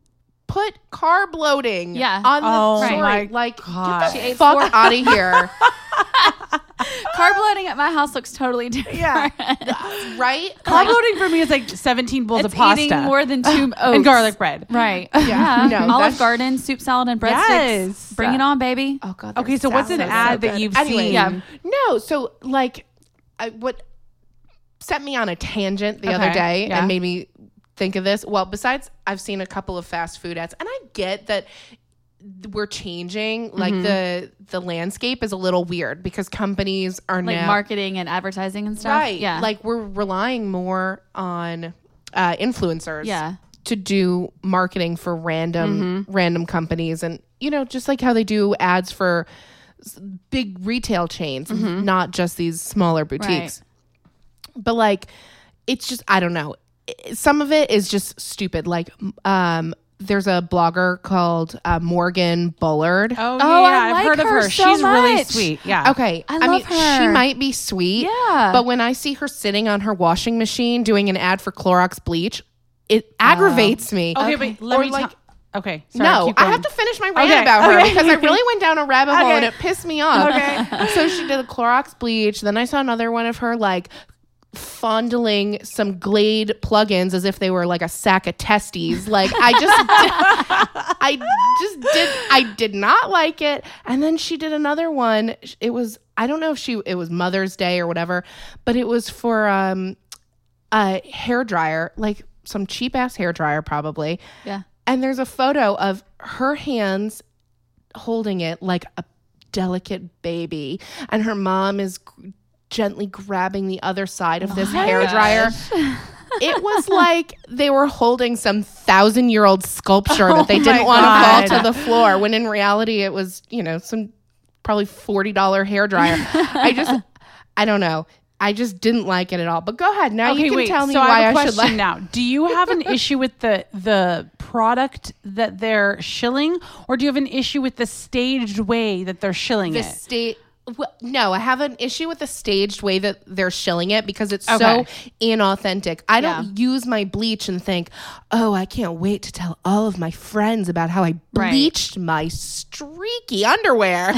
put carb loading Yeah. on the Oh story. my Like, God. get She the ate fuck four- out of here. Carb loading at my house looks totally different. Yeah. Right? Carb loading for me is like seventeen bowls It's of pasta eating more than two oats. and garlic bread. Right. Yeah. No, Olive that's- Garden, soup salad, and breadsticks. Yes. Bring it on, baby. Oh god. Okay, so what's an salads are ad so that good. you've Anyway, seen? Yeah. No, so like, I, what set me on a tangent the other Okay, day yeah. and made me think of this. Well, besides, I've seen a couple of fast food ads, and I get that we're changing. Like Mm-hmm. the the landscape is a little weird because companies are Like now marketing and advertising and stuff. right. Yeah. Like we're relying more on uh, influencers. Yeah. To do marketing for random Mm-hmm. random companies, and you know, just like how they do ads for s- big retail chains, Mm-hmm. not just these smaller boutiques. But like, it's just I don't know. I- Some of it is just stupid. Like, um, there's a blogger called uh, Morgan Bullard. Oh, yeah, Oh, I I've like heard of her her. so She's really much. sweet. Yeah. Okay, I mean, love her. she might be sweet. Yeah. But when I see her sitting on her washing machine doing an ad for Clorox bleach, it aggravates me. Okay, but let Or me like. tell- Okay. Sorry, No, keep I going. have to finish my rant Okay, about her okay. because I really went down a rabbit hole Okay. and it pissed me off. Okay. So she did a Clorox bleach. Then I saw another one of her like fondling some Glade plugins as if they were like a sack of testes. Like I just, did, I just did, I did not like it. And then she did another one. It was, I don't know if she, it was Mother's Day or whatever, but it was for um, a hair dryer, like some cheap ass hair dryer probably. Yeah. And there's a photo of her hands holding it like a delicate baby. And her mom is g- gently grabbing the other side of this Oh my hair gosh. dryer. It was like they were holding some thousand year old sculpture that they Oh didn't my want to God. fall to the floor, when in reality it was, you know, some probably forty dollars hair dryer. I just, I don't know. I just didn't like it at all. But go ahead. Now Okay, you can wait. tell me so why I have a I should question like. now. Do you have an issue with the the product that they're shilling, or do you have an issue with the staged way that they're shilling The it? state. Well, no, I have an issue with the staged way that they're shilling it because it's Okay. so inauthentic. I Yeah. don't use my bleach and think, oh, I can't wait to tell all of my friends about how I Right. bleached my streaky underwear.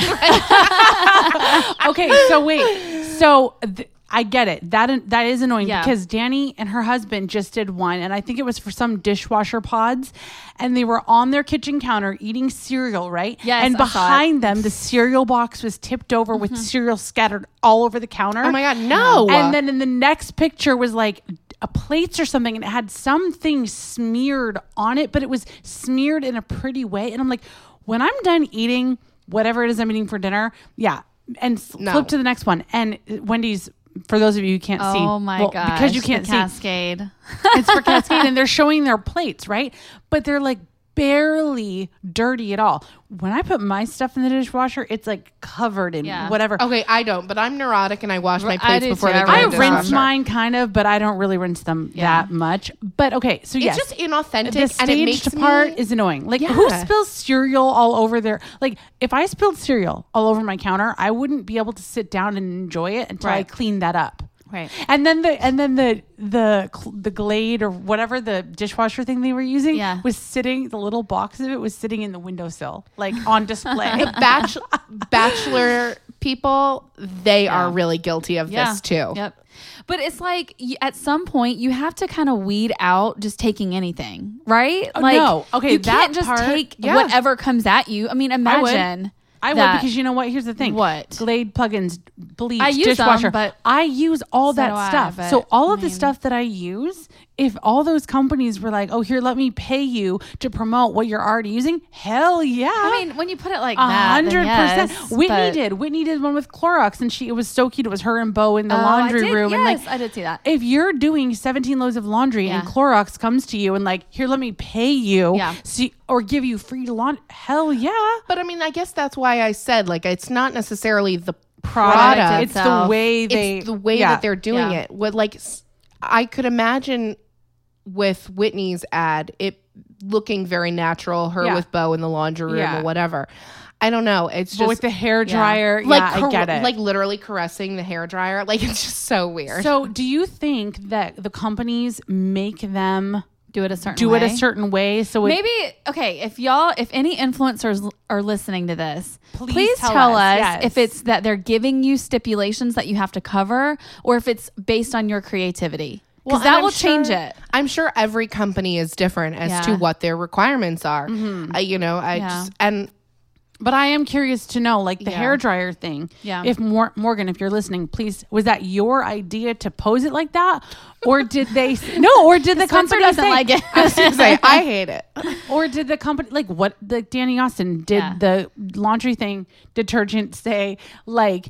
Okay, so wait. So th- I get it. That that is annoying Yeah. because Danny and her husband just did one, and I think it was for some dishwasher pods, and they were on their kitchen counter eating cereal, right? Yes, And I saw it. Mm-hmm. behind them, the cereal box was tipped over with cereal scattered all over the counter. Oh my God, no. And then in the next picture was like a plates or something, and it had something smeared on it, but it was smeared in a pretty way. And I'm like, when I'm done eating whatever it is I'm eating for dinner, yeah. And s- No. flip to the next one. And Wendy's, for those of you who can't see, Oh my well, gosh. because you the can't see, Cascade. it's for Cascade, and they're showing their plates, right? But they're like barely dirty at all. When I put my stuff in the dishwasher, it's like covered in Yeah. whatever. Okay, I don't, but I'm neurotic and I wash my I plates do before too. they I go I in the rinse dishwasher. mine kind of, but I don't really rinse them Yeah. that much. But okay, so It's yes, just inauthentic the and it makes staged part me, is annoying. Like, who Yeah. spills cereal all over their? Like, if I spilled cereal all over my counter, I wouldn't be able to sit down and enjoy it until I Right. clean that up. Right. And then the and then the the cl- the Glade or whatever the dishwasher thing they were using Yeah. was sitting. The little box of it was sitting in the windowsill, like on display. Bach- bachelor people, they are really guilty of Yeah. this too. Yep. But it's like y- at some point you have to kind of weed out just taking anything, right? Oh, like no. Okay, you that can't just part- take yeah. whatever comes at you. I mean, would. imagine. I that- would, because you know what? Here's the thing. What? Glade plugins, bleach, I use them, dishwasher. but I use all so that do I, stuff. but, so all of I the mean- stuff that I use, if all those companies were like, "Oh, here, let me pay you to promote what you're already using," hell yeah. I mean, when you put it like A that, hundred then percent. yes, Whitney but- did. Whitney did one with Clorox, and she it was so cute. It was her and Bo in the Oh, I laundry did- room, and like yes, I did see that. if you're doing seventeen loads of laundry and Yeah. Clorox comes to you and like, here, let me pay you, Yeah. see, or give you free laundry, hell yeah. But I mean, I guess that's why I said, like, it's not necessarily the Product. product. It's the itself. way they, it's the way yeah. that they're doing Yeah. it. What, like, s- I could imagine with Whitney's ad, it looking very natural, her Yeah. with Bo in the laundry room Yeah. or whatever. I don't know. It's But just with the hair yeah. dryer, yeah, like, I car- get it. like literally caressing the hair dryer. Like, it's just so weird. So, do you think that the companies make them Do it a certain do way. it a certain way? So it, Maybe okay. If y'all, if any influencers l- are listening to this, Please please, tell tell, us, us, yes. if it's that they're giving you stipulations that you have to cover, or if it's based on your creativity, Well, because and that I'm will sure- change it. I'm sure every company is different as to Yeah. what their requirements are. Mm-hmm. I, you know, I Yeah. just and But I am curious to know, like the Yeah. hair dryer thing. Yeah. If Mor- Morgan, if you're listening, please, was that your idea to pose it like that, or did they? s- No, or did the Spencer company doesn't say, like it. I was gonna say I hate it. or did the company like what the Danny Austin did Yeah. the laundry thing detergent say like?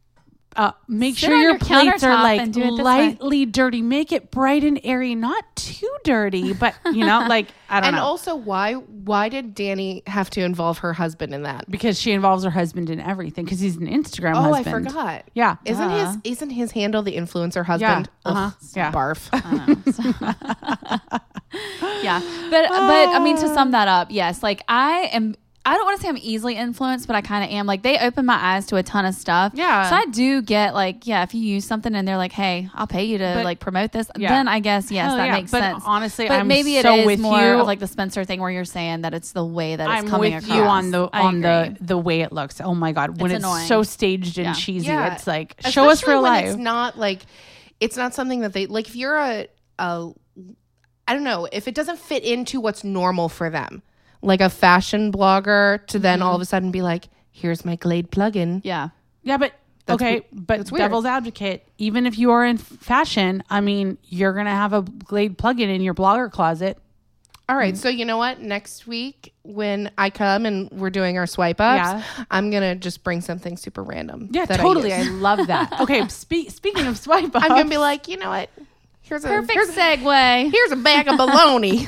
Uh, make Sit sure on your your plates are countertop like and do it this way. lightly dirty. Make it bright and airy, not too dirty, but you know, like I don't And know. also, why why did Danny have to involve her husband in that? Because she involves her husband in everything because he's an Instagram Oh, husband. I forgot. Yeah. Isn't Duh. his isn't his handle the influencer husband? Uh-huh. Ugh, Yeah. Barf. Yeah, but but I mean, to sum that up, yes, like I am. I don't want to say I'm easily influenced, but I kind of am. Like, they open my eyes to a ton of stuff. Yeah. So I do get like, yeah, if you use something and they're like, hey, I'll pay you to But- like promote this, Yeah. then I guess, yes, Hell that yeah. makes But sense. honestly, but I'm maybe so it is with more you. of like the Spencer thing where you're saying that it's the way that it's I'm coming with across. you on the I on the agree. the way it looks. Oh my god, when It's it's, annoying. so staged and Yeah. cheesy, Yeah. it's like show us Especially real when life. It's not like it's not something that they like. If you're a, a, I don't know, if it doesn't fit into what's normal for them, like a fashion blogger, to then all of a sudden be like, "Here's my Glade plugin." Yeah. Yeah, but That's okay, we- but that's weird. devil's advocate, even if you are in fashion, I mean, you're gonna have a Glade plugin in your blogger closet. All right, so you know what? Next week when I come and we're doing our swipe ups, Yeah. I'm gonna just bring something super random. Yeah, that I totally. I, use. love that. Okay, spe- speaking of swipe up, I'm gonna be like, you know what? Here's a Perfect here's, segue. here's a bag of bologna.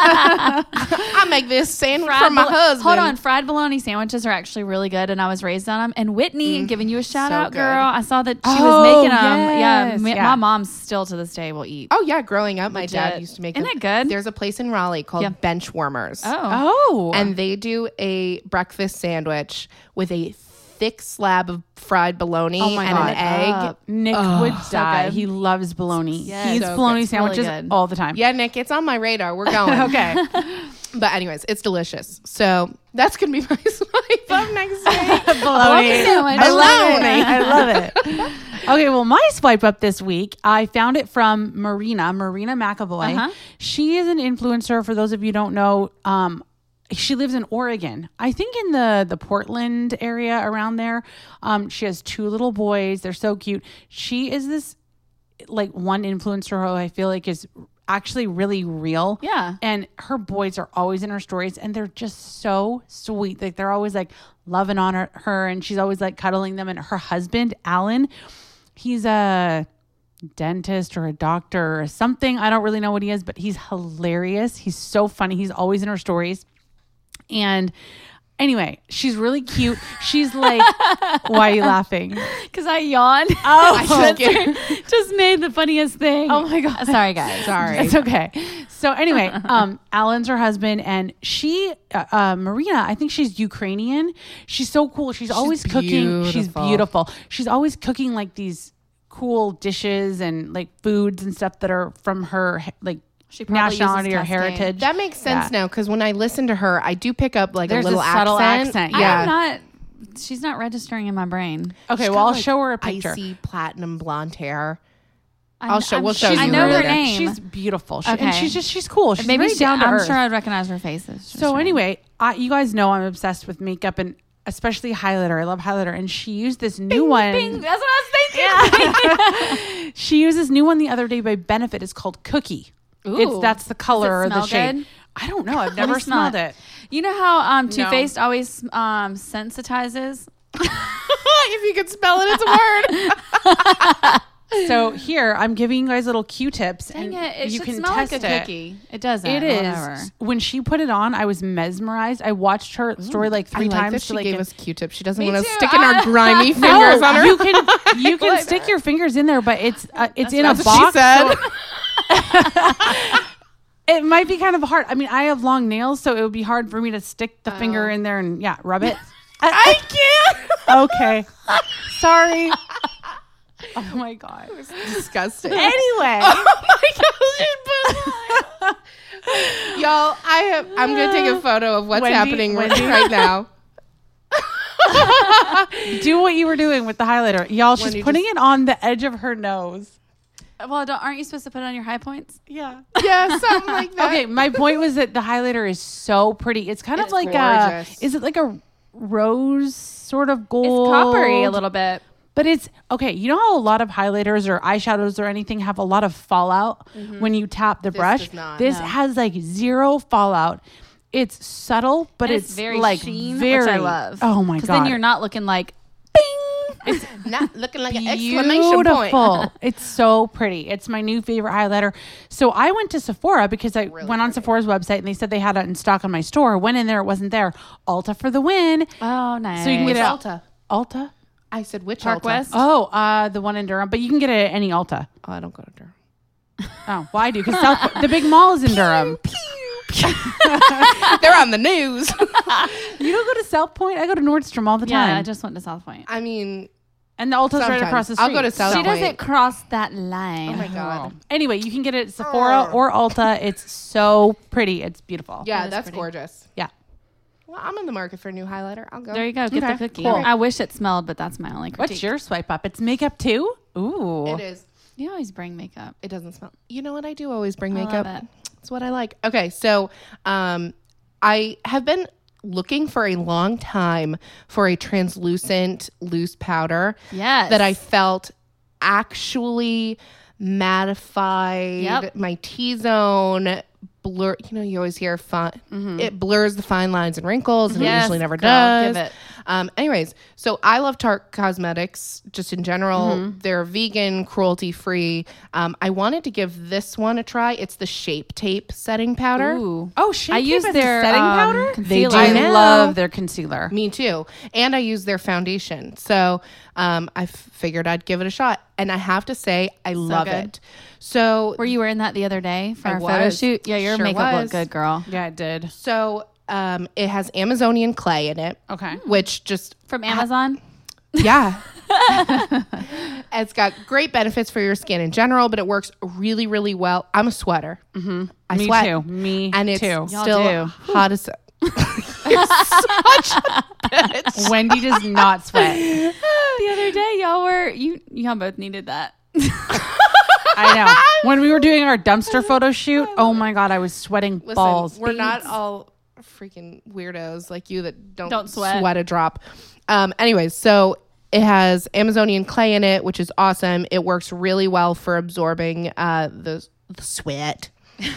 I make this sandwich for my bol- husband. Hold on, fried bologna sandwiches are actually really good, and I was raised on them. And Whitney, giving you a shout so out, good. girl. I saw that she Oh, was making them. yes, Yeah, me- yeah. my mom still to this day will eat. Oh yeah, growing up, my dad Legit. used to make. Isn't them. it good? There's a place in Raleigh called Yeah. Bench Warmers. Oh, oh, And they do a breakfast sandwich with a thick slab of fried bologna Oh my and God. an egg. Uh, Nick Oh, would so die. good. He loves bologna. Yes. he eats So bologna good. It's really sandwiches good. all the time. Yeah, Nick, it's on my radar. We're going. Okay. But anyways, it's delicious. So that's gonna be my swipe up next week. bologna sandwich. I love it. Bologna. I love it. Okay, well, my swipe up this week, I found it from Marina, Marina McAvoy. Uh-huh. She is an influencer. For those of you who don't know, um, she lives in Oregon. I think in the the Portland area around there. Um, she has two little boys. They're so cute. She is this like one influencer who I feel like is actually really real. Yeah. And her boys are always in her stories and they're just so sweet. Like they're always like loving on her, her and she's always like cuddling them. And her husband, Alan, he's a dentist or a doctor or something. I don't really know what he is, but he's hilarious. He's so funny. He's always in her stories. And anyway, she's really cute. She's like, why are you laughing? because I yawned. Oh, I just, just made the funniest thing. Oh my God. Sorry, guys. Sorry. It's okay. So anyway, um, Alan's her husband, and she, uh, uh, Marina, I think she's Ukrainian. She's so cool. She's, always cooking. She's beautiful. beautiful. She's always cooking like these cool dishes and like foods and stuff that are from her like She probably nationality uses or Cascade. heritage. That makes sense Yeah. now because when I listen to her, I do pick up like There's a little a subtle accent. accent, I yeah. am not. She's not registering in my brain. Okay, She's well got, I'll like, show her a picture. Icy platinum blonde hair. I'm, I'll show- I'm we'll show sure- I you know her later. name. She's beautiful. She, Okay. And she's just she's cool. She's Maybe very she, down to I'm earth. sure I'd recognize her faces. So anyway, I, you guys know I'm obsessed with makeup and especially highlighter. I love highlighter, and she used this new one. Bing, that's what I was thinking. She used this new one the other day by Benefit. It's called Cookie. Ooh. It's that's the color or smell the shade. good? I don't know. I've Let me never smell smelled it. You know how um, Too Faced always um, sensitizes? If you could spell it, it's a word. So here I'm giving you guys little Q-tips, Dang and it! It you should can smell test like a it. cookie. It doesn't. It or is. whatever. When she put it on, I was mesmerized. I watched her story like I three like times. that to, she like, gave in- us Q-tips. She doesn't Me want to too. stick in our Ah. grimy fingers No, on her. you can you can stick your fingers in there, but it's uh, it's in a That's what box. she said. so- it might be kind of hard. I mean, I have long nails, so it would be hard for me to stick the finger in there and yeah, rub it. I can't. Okay, sorry. Oh my god. Disgusting. Anyway, Y'all, I have. I'm gonna take a photo of what's Wendy- happening Wendy? right now. do what you were doing with the highlighter, y'all. She's Wendy putting just- it on the edge of her nose. Well, don't, aren't you supposed to put it on your high points? Yeah. Yeah, something like that. Okay, my point was that the highlighter is so pretty. It's kind of It's like gorgeous. a. Is it like a rose sort of gold? It's coppery a little bit. But it's okay. You know how a lot of highlighters or eyeshadows or anything have a lot of fallout when you tap the brush? does not. This No. has like zero fallout. It's subtle, but And it's, it's very like sheen, very. which I love. Oh my Because god! then you're not looking like Not looking like an exclamation point. Beautiful. It's so pretty. It's my new favorite highlighter. So I went to Sephora because I went on Sephora's website and they said they had it in stock on my store. Went in there, it wasn't there. Ulta for the win. oh nice. So you can get Which it. Ulta? Ulta? I said which Park Ulta? West? Oh, uh, the one in Durham. But you can get it at any Ulta. Oh, I don't go to Durham. Oh, well, I do because the big mall is in Durham. They're on the news. You don't go to South Point? I go to Nordstrom all the time. Yeah, I just went to South Point. I mean, and the Ulta's right sometimes. across the street. I'll go to South She Point. doesn't cross that line. Oh my God. Anyway, you can get it at Sephora or Ulta. It's so pretty. It's beautiful. Yeah, It is that's pretty. gorgeous. Yeah. Well, I'm in the market for a new highlighter. I'll go. There you go. Get Okay, the cookie. cool. I wish it smelled, but that's my only critique. What's your swipe up? It's makeup too? Ooh. It is. You always bring makeup. It doesn't smell. You know what? I do always bring I makeup. love it. It's what I like. Okay, so um, I have been looking for a long time for a translucent loose powder. Yes. That I felt actually mattified. Yep. My T-zone blur. You know, you always hear fun. It blurs the fine lines and wrinkles, and it Yes, usually never girl, does. give it. Um, anyways, so I love Tarte Cosmetics just in general. Mm-hmm. They're vegan, cruelty free. Um, I wanted to give this one a try. It's the Shape Tape setting powder. Ooh. Oh, Shape I Tape use as a their setting um, powder? concealer. do I now. love their concealer. Me too. And I use their foundation. So um, I f- figured I'd give it a shot. And I have to say, I love good. it. So, Were you wearing that the other day for I our photo was. shoot? Yeah, your Sure makeup was. looked good, girl. Yeah, it did. so um, it has Amazonian clay in it. Okay. Which just, From Amazon? yeah. It's got great benefits for your skin in general, but it works really, really well. I'm a sweater. Mm-hmm. I Me sweat. too. Me And it's too. Y'all still do. hot as Wendy does not sweat. The other day, y'all were, you y'all both needed that. I know. When we were doing our dumpster photo shoot, oh my God, I was sweating Listen, balls. we're not all freaking weirdos like you that don't, Don't sweat. sweat a drop. Um, anyways, so it has Amazonian clay in it, which is awesome. It works really well for absorbing uh, the, the sweat.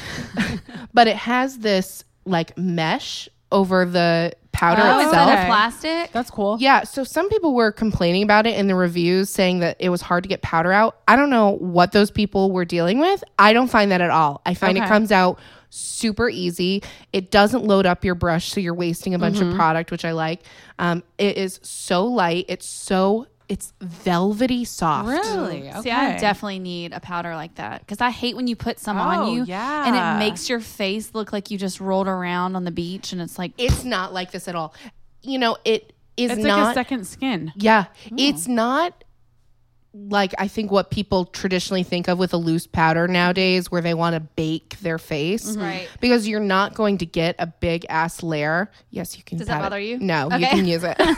But it has this like mesh over the powder Oh, instead itself. of plastic? That's cool. Yeah, so some people were complaining about it in the reviews, saying that it was hard to get powder out. I don't know what those people were dealing with. I don't find that at all. I find Okay. it comes out super easy. It doesn't load up your brush, so you're wasting a bunch Mm-hmm. of product, which I like. Um, it is so light. It's so it's velvety soft. Really? Okay. See, I definitely need a powder like that because I hate when you put some Oh, on you yeah. and it makes your face look like you just rolled around on the beach and it's like, It's not like this at all. You know, it is It's not like a second skin. Yeah. It's not like I think what people traditionally think of with a loose powder nowadays where they want to bake their face. Right. Because you're not going to get a big ass layer. Yes, you can. Does that pat it. bother you? No, you Okay. can use it.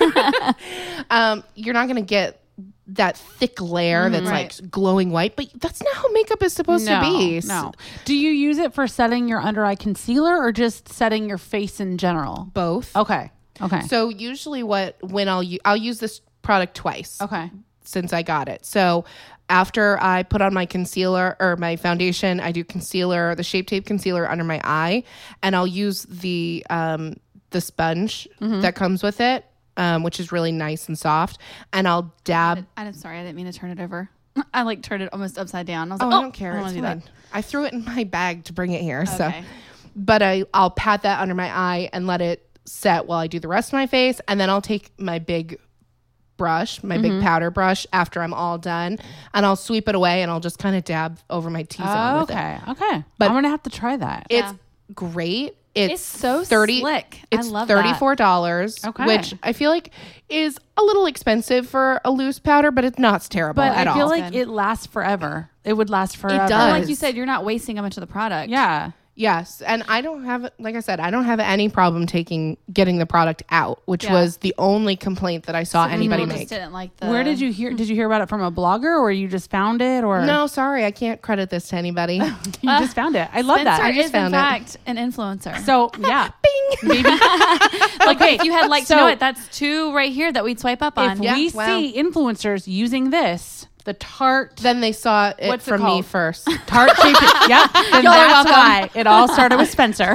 um, you're not going to get that thick layer that's Right. like glowing white, but that's not how makeup is supposed no, to be. No. Do you use it for setting your under eye concealer or just setting your face in general? Both. Okay. Okay. So usually what when I'll u- I'll use this product twice. okay. Since I got it. So after I put on my concealer or my foundation, I do concealer, the Shape Tape concealer under my eye, and I'll use the um, the sponge Mm-hmm. that comes with it, um, which is really nice and soft, and I'll dab. I'm sorry, I didn't mean to turn it over. I like turned it almost upside down. I was Oh, like, I don't care. I don't It's wanna do fine. I threw it in my bag to bring it here. So, Okay. but I I'll pat that under my eye and let it set while I do the rest of my face, and then I'll take my big brush, my Mm-hmm. big powder brush after I'm all done, and I'll sweep it away and I'll just kind of dab over my T-zone Oh, with it. okay. Okay. But- I'm gonna have to try that. It's Yeah. great. It's, It's so thirty. slick. I It's love that. thirty-four dollars, Okay. which I feel like is a little expensive for a loose powder, but it's not terrible but at I feel all. like Good. it lasts forever. It would last forever. does. Well, like you said, you're not wasting a bunch of the product. Yeah. Yes, and I don't have, like I said, I don't have any problem taking getting the product out, which Yeah. was the only complaint that I saw anybody People make. just didn't like the. Where did you hear? Did you hear about it from a blogger, or you just found it, or No, sorry, I can't credit this to anybody. you just found it? I love Spencer that. I just is found in it. fact an influencer. So yeah, maybe like, if you had liked so- to know it, that's two right here that we'd swipe up on. if Yeah, we wow. see influencers using this, the Tarte. Then they saw it What's it from me called? first. Tarte shape. Yep. Then Y'all are that's welcome. why it all started with Spencer.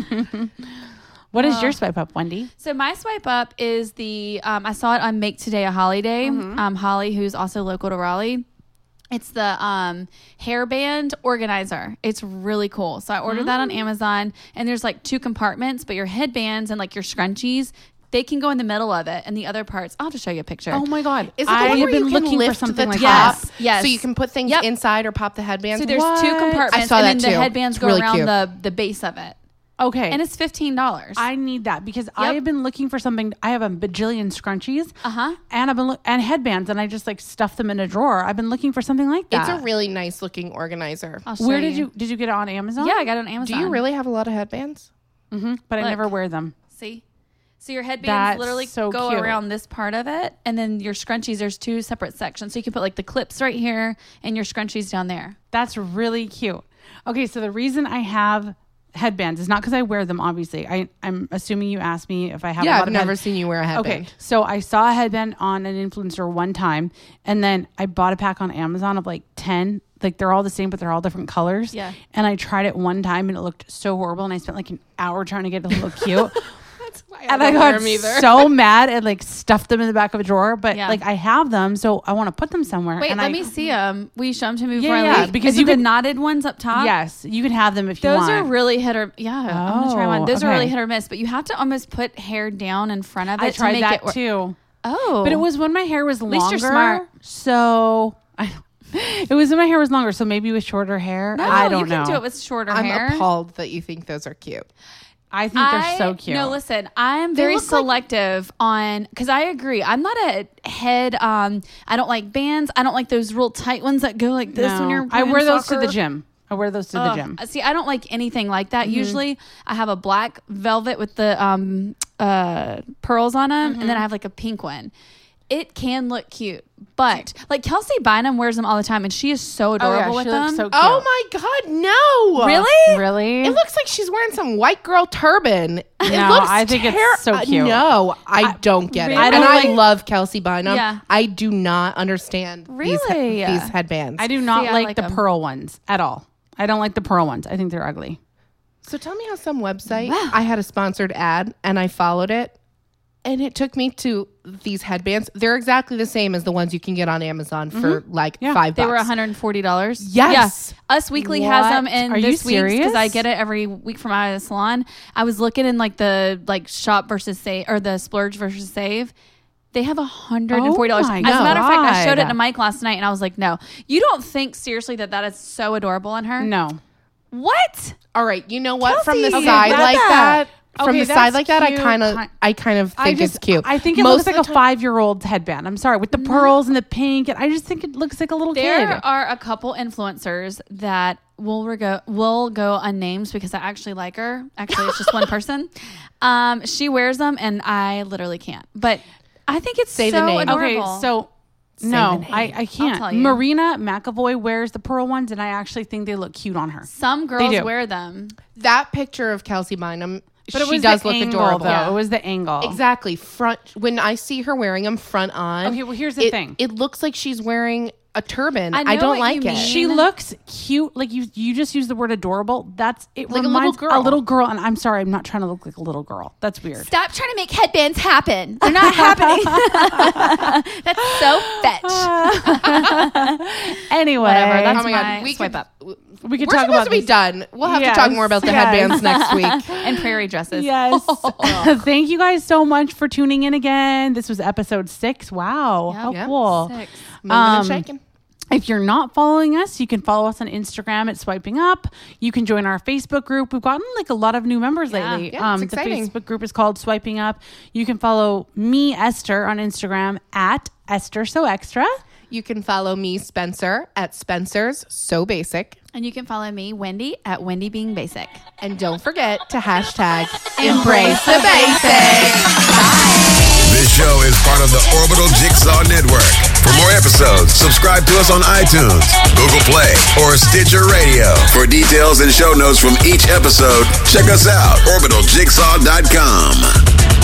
What is your swipe up, Wendy? So my swipe up is the um, I saw it on Make Today a Holiday. Mm-hmm. Um, Holly, who's also local to Raleigh. It's the um, hairband organizer. It's really cool. So I ordered that on Mm. Amazon, and there's like two compartments, but your headbands and like your scrunchies, they can go in the middle of it, and the other parts. I'll have to show you a picture. Oh my God! Is it the I one have where been you can looking for lift something the like top? that. Yes, yes. So you can put things Yep. inside or pop the headbands. So there's two What? compartments, I saw and that then the too. headbands It's go really around cute. the the base of it. Okay. and it's fifteen dollars. I need that because I Yep. have been looking for something. I have a bajillion scrunchies. Uh-huh. And I've been lo- and headbands, and I just like stuff them in a drawer. I've been looking for something like that. It's a really nice looking organizer. I'll show Where did you did you get it on Amazon? Yeah, I got it on Amazon. Do you really have a lot of headbands? Mm-hmm. But I Look. never wear them. See? So your headbands That's literally so go cute. around this part of it, and then your scrunchies, there's two separate sections. So you can put like the clips right here and your scrunchies down there. That's really cute. Okay, so the reason I have headbands is not because I wear them. Obviously, I I'm assuming you asked me if I have. a Yeah, lot I've of never head- seen you wear a headband. Okay, so I saw a headband on an influencer one time, and then I bought a pack on Amazon of like ten. Like they're all the same, but they're all different colors. Yeah. And I tried it one time, and it looked so horrible, and I spent like an hour trying to get it to look cute. That's why I And I don't wear got them either. so mad and like stuffed them in the back of a drawer. But Yeah. like I have them, so I want to put them somewhere. Wait, and let I, me see them. Will you show them to me Yeah, before I yeah, leave? because Is you it the could- knotted ones up top. Yes, you can have them if you Those want. are really hit or yeah. I'm gonna try one. Oh, Those are really okay. hit or miss, but you have to almost put hair down in front of it I to tried make that it work. too. Oh, But it was when my hair was longer. least you're smart. So I, it was when my hair was longer. So maybe with shorter hair. No, I don't you can know. do it with shorter I'm hair. appalled that you think those are cute. I think they're I- so cute. No, listen, I'm They very look like- selective on because I agree. I'm not a head. Um, I don't like bands. I don't like those real tight ones that go like this No. when you're. I playing wear those to soccer. the gym. I wear those to the Ugh. gym. See, I don't like anything like that. Mm-hmm. Usually, I have a black velvet with the um uh pearls on them, Mm-hmm. and then I have like a pink one. It can look cute, but like Kelsey Bynum wears them all the time, and she is so adorable with she them. looks so cute. Oh my God, no! Really? Really? It looks like she's wearing some white girl turban. It No, looks I think it's terri- so uh, cute. No, I don't get it. really? I and don't I like- love Kelsey Bynum. Yeah. I do not understand these, he- Really? these headbands. I do not See, I like, like the them. pearl ones at all. I don't like the pearl ones. I think they're ugly. So tell me how some website I had a sponsored ad and I followed it, and it took me to these headbands. They're exactly the same as the ones you can get on Amazon for like Yeah. five They bucks. were one hundred forty dollars. Yes. Yeah. Us Weekly has What? them in Are you this week because serious? I get it every week from my salon. I was looking in like the like shop versus save or the splurge versus save. They have one hundred forty dollars. Oh my As a matter of fact, I showed it God. to Mike last night and I was like, no, you don't think seriously that that is so adorable on her? No. What? All right, you know what? From the Kelsey, side that's like that. that, from Okay, the that's side like that, I cute. kind of, Ki- I kind of I think just, it's cute. I think it Most looks of like a the time- five-year-old headband. I'm sorry, with the pearls and the pink, and I just think it looks like a little There kid. are a couple influencers that will rego- will go unnamed because I actually like her. Actually, it's just one person. Um, she wears them, and I literally can't. But I think it's Say the so name. adorable. Okay, so no, the name. I, I can't. tell you. Marina McAvoy wears the pearl ones, and I actually think they look cute on her. some girls do. wear them. that picture of Kelsey Bynum, But it she was does the look angle, adorable. though. Yeah. It was the angle. Exactly. Front when I see her wearing them front on. Okay, well, here's the it, thing. It looks like she's wearing a turban. I I, know don't what like you it. mean. She looks cute. Like you, you just use the word adorable. That's it. Like a little reminds girl. A little girl. And I'm sorry, I'm not trying to look like a little girl. That's weird. Stop trying to make headbands happen. They're not happening. That's so fetch. Anyway, Whatever, that's Oh my my god, we swipe could, up. we could We're talk supposed about to be these- done. We'll have Yes, to talk more about the yes. headbands next week. And prairie dresses. Yes. Thank you guys so much for tuning in again. This was episode six. Wow. Yep. How Yep. cool. Six. Moving Um, and shaking. If you're not following us, you can follow us on Instagram at Swiping Up. You can join our Facebook group. We've gotten like a lot of new members Yeah. lately. Yeah, it's the exciting. Facebook group is called Swiping Up. You can follow me, Esther, on Instagram at Esther So Extra. You can follow me, Spencer, at Spencer's So Basic. And you can follow me, Wendy, at Wendy Being Basic. And don't forget to hashtag embrace the basics. This show is part of the Orbital Jigsaw Network. For more episodes, subscribe to us on iTunes, Google Play, or Stitcher Radio. For details and show notes from each episode, check us out, orbital jigsaw dot com.